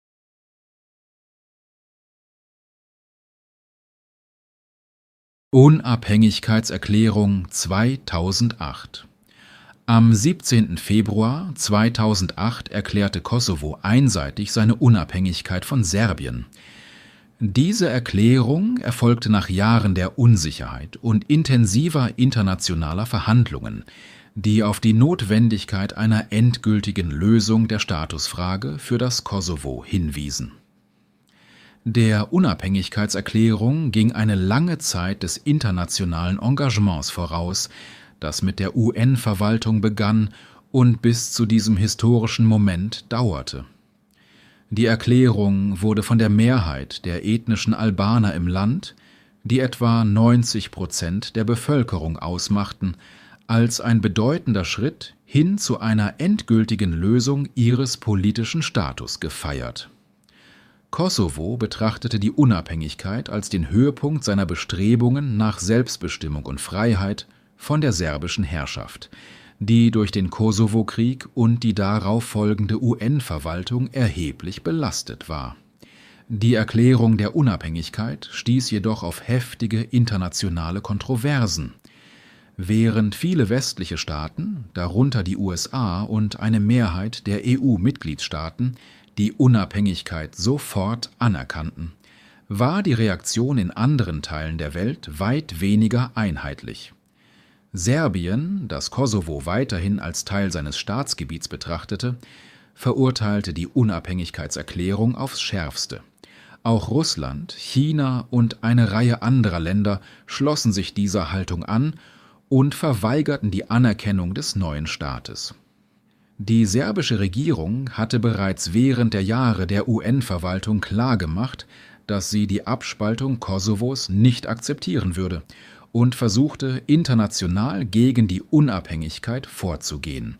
Unabhängigkeitserklärung 2008. Am 17. Februar 2008 erklärte Kosovo einseitig seine Unabhängigkeit von Serbien. Diese Erklärung erfolgte nach Jahren der Unsicherheit und intensiver internationaler Verhandlungen, die auf die Notwendigkeit einer endgültigen Lösung der Statusfrage für das Kosovo hinwiesen. Der Unabhängigkeitserklärung ging eine lange Zeit des internationalen Engagements voraus, das mit der UN-Verwaltung begann und bis zu diesem historischen Moment dauerte. Die Erklärung wurde von der Mehrheit der ethnischen Albaner im Land, die etwa 90% der Bevölkerung ausmachten, als ein bedeutender Schritt hin zu einer endgültigen Lösung ihres politischen Status gefeiert. Kosovo betrachtete die Unabhängigkeit als den Höhepunkt seiner Bestrebungen nach Selbstbestimmung und Freiheit von der serbischen Herrschaft, die durch den Kosovo-Krieg und die darauf folgende UN-Verwaltung erheblich belastet war. Die Erklärung der Unabhängigkeit stieß jedoch auf heftige internationale Kontroversen. Während viele westliche Staaten, darunter die USA und eine Mehrheit der EU-Mitgliedstaaten, die Unabhängigkeit sofort anerkannten, war die Reaktion in anderen Teilen der Welt weit weniger einheitlich. Serbien, das Kosovo weiterhin als Teil seines Staatsgebiets betrachtete, verurteilte die Unabhängigkeitserklärung aufs Schärfste. Auch Russland, China und eine Reihe anderer Länder schlossen sich dieser Haltung an und verweigerten die Anerkennung des neuen Staates. Die serbische Regierung hatte bereits während der Jahre der UN-Verwaltung klargemacht, dass sie die Abspaltung Kosovos nicht akzeptieren würde und versuchte international gegen die Unabhängigkeit vorzugehen.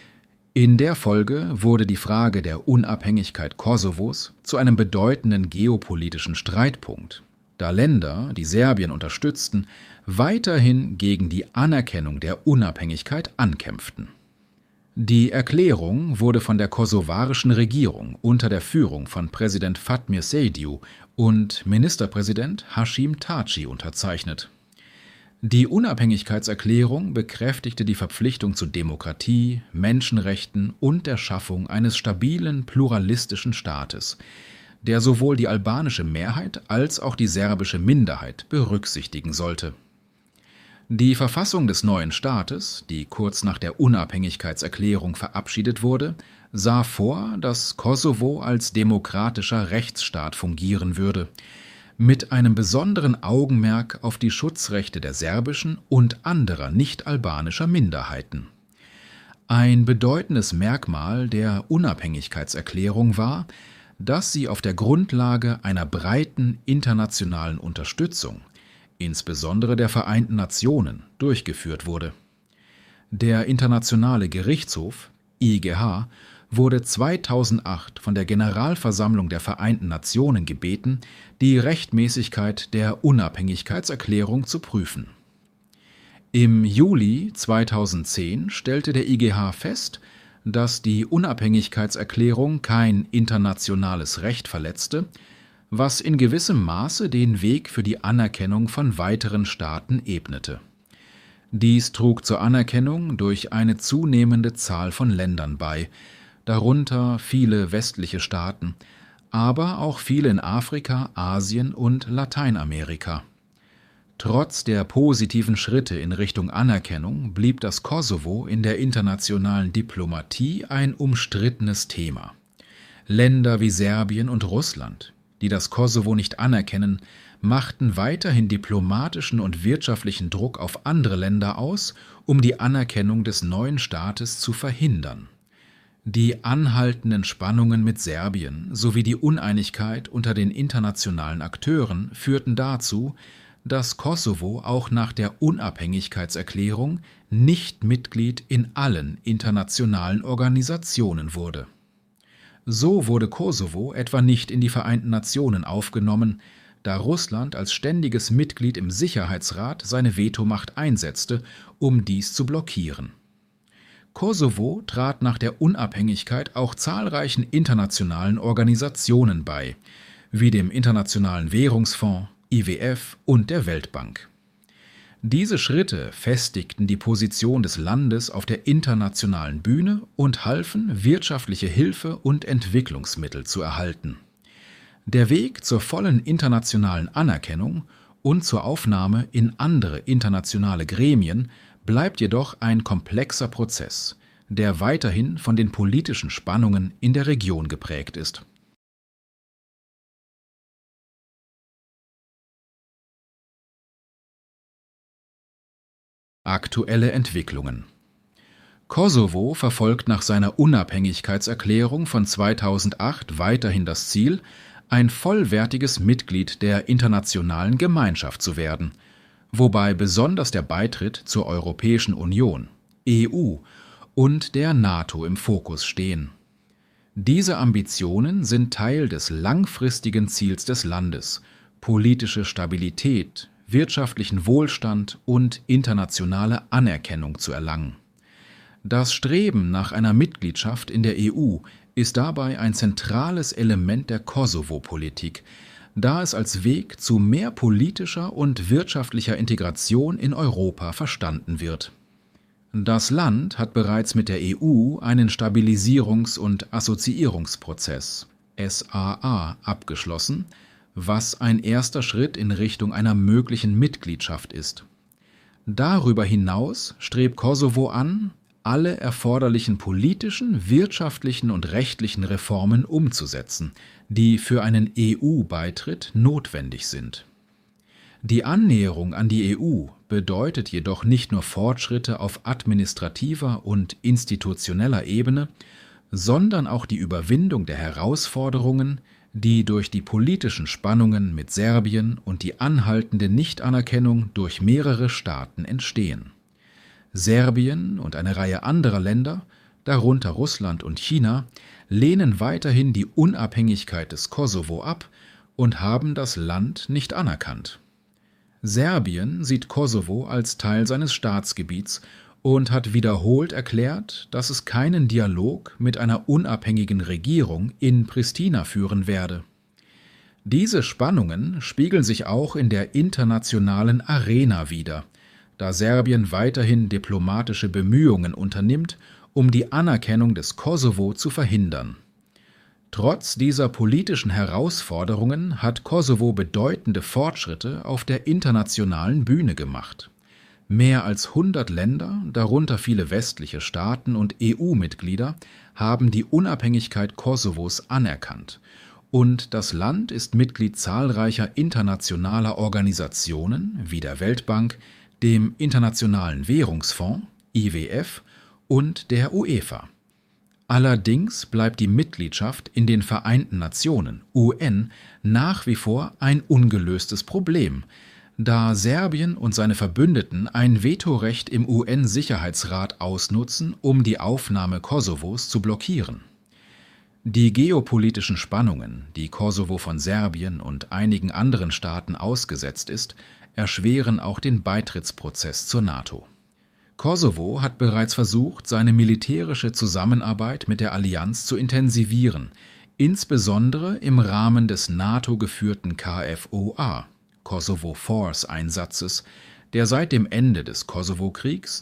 In der Folge wurde die Frage der Unabhängigkeit Kosovos zu einem bedeutenden geopolitischen Streitpunkt, da Länder, die Serbien unterstützten, weiterhin gegen die Anerkennung der Unabhängigkeit ankämpften. Die Erklärung wurde von der kosovarischen Regierung unter der Führung von Präsident Fatmir Sejdiu und Ministerpräsident Hashim Thaçi unterzeichnet. Die Unabhängigkeitserklärung bekräftigte die Verpflichtung zu Demokratie, Menschenrechten und der Schaffung eines stabilen, pluralistischen Staates, der sowohl die albanische Mehrheit als auch die serbische Minderheit berücksichtigen sollte. Die Verfassung des neuen Staates, die kurz nach der Unabhängigkeitserklärung verabschiedet wurde, sah vor, dass Kosovo als demokratischer Rechtsstaat fungieren würde, mit einem besonderen Augenmerk auf die Schutzrechte der serbischen und anderer nicht-albanischer Minderheiten. Ein bedeutendes Merkmal der Unabhängigkeitserklärung war, dass sie auf der Grundlage einer breiten internationalen Unterstützung, insbesondere der Vereinten Nationen, durchgeführt wurde. Der Internationale Gerichtshof, IGH, wurde 2008 von der Generalversammlung der Vereinten Nationen gebeten, die Rechtmäßigkeit der Unabhängigkeitserklärung zu prüfen. Im Juli 2010 stellte der IGH fest, dass die Unabhängigkeitserklärung kein internationales Recht verletzte, was in gewissem Maße den Weg für die Anerkennung von weiteren Staaten ebnete. Dies trug zur Anerkennung durch eine zunehmende Zahl von Ländern bei, darunter viele westliche Staaten, aber auch viele in Afrika, Asien und Lateinamerika. Trotz der positiven Schritte in Richtung Anerkennung blieb das Kosovo in der internationalen Diplomatie ein umstrittenes Thema. Länder wie Serbien und Russland, die das Kosovo nicht anerkennen, machten weiterhin diplomatischen und wirtschaftlichen Druck auf andere Länder aus, um die Anerkennung des neuen Staates zu verhindern. Die anhaltenden Spannungen mit Serbien sowie die Uneinigkeit unter den internationalen Akteuren führten dazu, dass Kosovo auch nach der Unabhängigkeitserklärung nicht Mitglied in allen internationalen Organisationen wurde. So wurde Kosovo etwa nicht in die Vereinten Nationen aufgenommen, da Russland als ständiges Mitglied im Sicherheitsrat seine Vetomacht einsetzte, um dies zu blockieren. Kosovo trat nach der Unabhängigkeit auch zahlreichen internationalen Organisationen bei, wie dem Internationalen Währungsfonds, IWF und der Weltbank. Diese Schritte festigten die Position des Landes auf der internationalen Bühne und halfen, wirtschaftliche Hilfe und Entwicklungsmittel zu erhalten. Der Weg zur vollen internationalen Anerkennung und zur Aufnahme in andere internationale Gremien bleibt jedoch ein komplexer Prozess, der weiterhin von den politischen Spannungen in der Region geprägt ist. Aktuelle Entwicklungen. Kosovo verfolgt nach seiner Unabhängigkeitserklärung von 2008 weiterhin das Ziel, ein vollwertiges Mitglied der internationalen Gemeinschaft zu werden, wobei besonders der Beitritt zur Europäischen Union, EU und der NATO im Fokus stehen. Diese Ambitionen sind Teil des langfristigen Ziels des Landes, politische Stabilität, wirtschaftlichen Wohlstand und internationale Anerkennung zu erlangen. Das Streben nach einer Mitgliedschaft in der EU ist dabei ein zentrales Element der Kosovo-Politik, da es als Weg zu mehr politischer und wirtschaftlicher Integration in Europa verstanden wird. Das Land hat bereits mit der EU einen Stabilisierungs- und Assoziierungsprozess (SAA) abgeschlossen, was ein erster Schritt in Richtung einer möglichen Mitgliedschaft ist. Darüber hinaus strebt Kosovo an, alle erforderlichen politischen, wirtschaftlichen und rechtlichen Reformen umzusetzen, die für einen EU-Beitritt notwendig sind. Die Annäherung an die EU bedeutet jedoch nicht nur Fortschritte auf administrativer und institutioneller Ebene, sondern auch die Überwindung der Herausforderungen, die durch die politischen Spannungen mit Serbien und die anhaltende Nichtanerkennung durch mehrere Staaten entstehen. Serbien und eine Reihe anderer Länder, darunter Russland und China, lehnen weiterhin die Unabhängigkeit des Kosovo ab und haben das Land nicht anerkannt. Serbien sieht Kosovo als Teil seines Staatsgebiets und hat wiederholt erklärt, dass es keinen Dialog mit einer unabhängigen Regierung in Pristina führen werde. Diese Spannungen spiegeln sich auch in der internationalen Arena wider, da Serbien weiterhin diplomatische Bemühungen unternimmt, um die Anerkennung des Kosovo zu verhindern. Trotz dieser politischen Herausforderungen hat Kosovo bedeutende Fortschritte auf der internationalen Bühne gemacht. Mehr als 100 Länder, darunter viele westliche Staaten und EU-Mitglieder, haben die Unabhängigkeit Kosovos anerkannt, und das Land ist Mitglied zahlreicher internationaler Organisationen wie der Weltbank, dem Internationalen Währungsfonds (IWF) und der UEFA. Allerdings bleibt die Mitgliedschaft in den Vereinten Nationen (UN) nach wie vor ein ungelöstes Problem, da Serbien und seine Verbündeten ein Vetorecht im UN-Sicherheitsrat ausnutzen, um die Aufnahme Kosovos zu blockieren. Die geopolitischen Spannungen, die Kosovo von Serbien und einigen anderen Staaten ausgesetzt ist, erschweren auch den Beitrittsprozess zur NATO. Kosovo hat bereits versucht, seine militärische Zusammenarbeit mit der Allianz zu intensivieren, insbesondere im Rahmen des NATO-geführten KFOR, Kosovo Force-Einsatzes, der seit dem Ende des Kosovo-Kriegs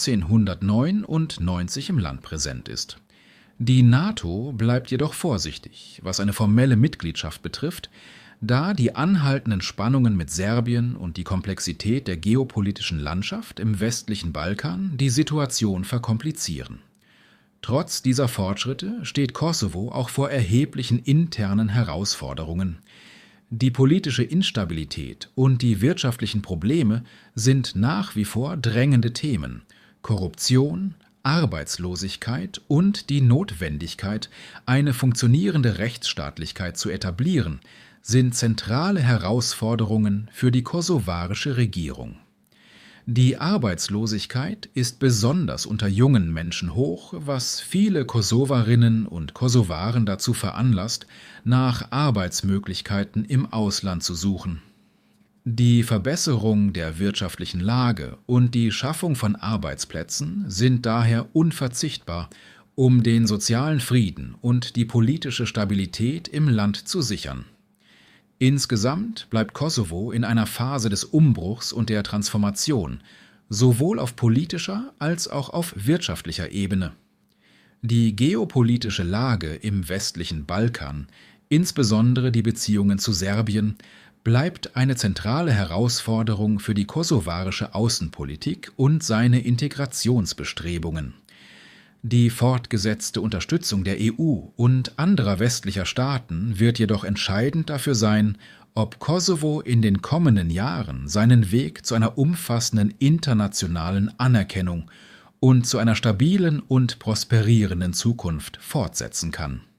1999 im Land präsent ist. Die NATO bleibt jedoch vorsichtig, was eine formelle Mitgliedschaft betrifft, da die anhaltenden Spannungen mit Serbien und die Komplexität der geopolitischen Landschaft im westlichen Balkan die Situation verkomplizieren. Trotz dieser Fortschritte steht Kosovo auch vor erheblichen internen Herausforderungen. Die politische Instabilität und die wirtschaftlichen Probleme sind nach wie vor drängende Themen. Korruption, Arbeitslosigkeit und die Notwendigkeit, eine funktionierende Rechtsstaatlichkeit zu etablieren, sind zentrale Herausforderungen für die kosovarische Regierung. Die Arbeitslosigkeit ist besonders unter jungen Menschen hoch, was viele Kosovarinnen und Kosovaren dazu veranlasst, nach Arbeitsmöglichkeiten im Ausland zu suchen. Die Verbesserung der wirtschaftlichen Lage und die Schaffung von Arbeitsplätzen sind daher unverzichtbar, um den sozialen Frieden und die politische Stabilität im Land zu sichern. Insgesamt bleibt Kosovo in einer Phase des Umbruchs und der Transformation, sowohl auf politischer als auch auf wirtschaftlicher Ebene. Die geopolitische Lage im westlichen Balkan, insbesondere die Beziehungen zu Serbien, bleibt eine zentrale Herausforderung für die kosovarische Außenpolitik und seine Integrationsbestrebungen. Die fortgesetzte Unterstützung der EU und anderer westlicher Staaten wird jedoch entscheidend dafür sein, ob Kosovo in den kommenden Jahren seinen Weg zu einer umfassenden internationalen Anerkennung und zu einer stabilen und prosperierenden Zukunft fortsetzen kann.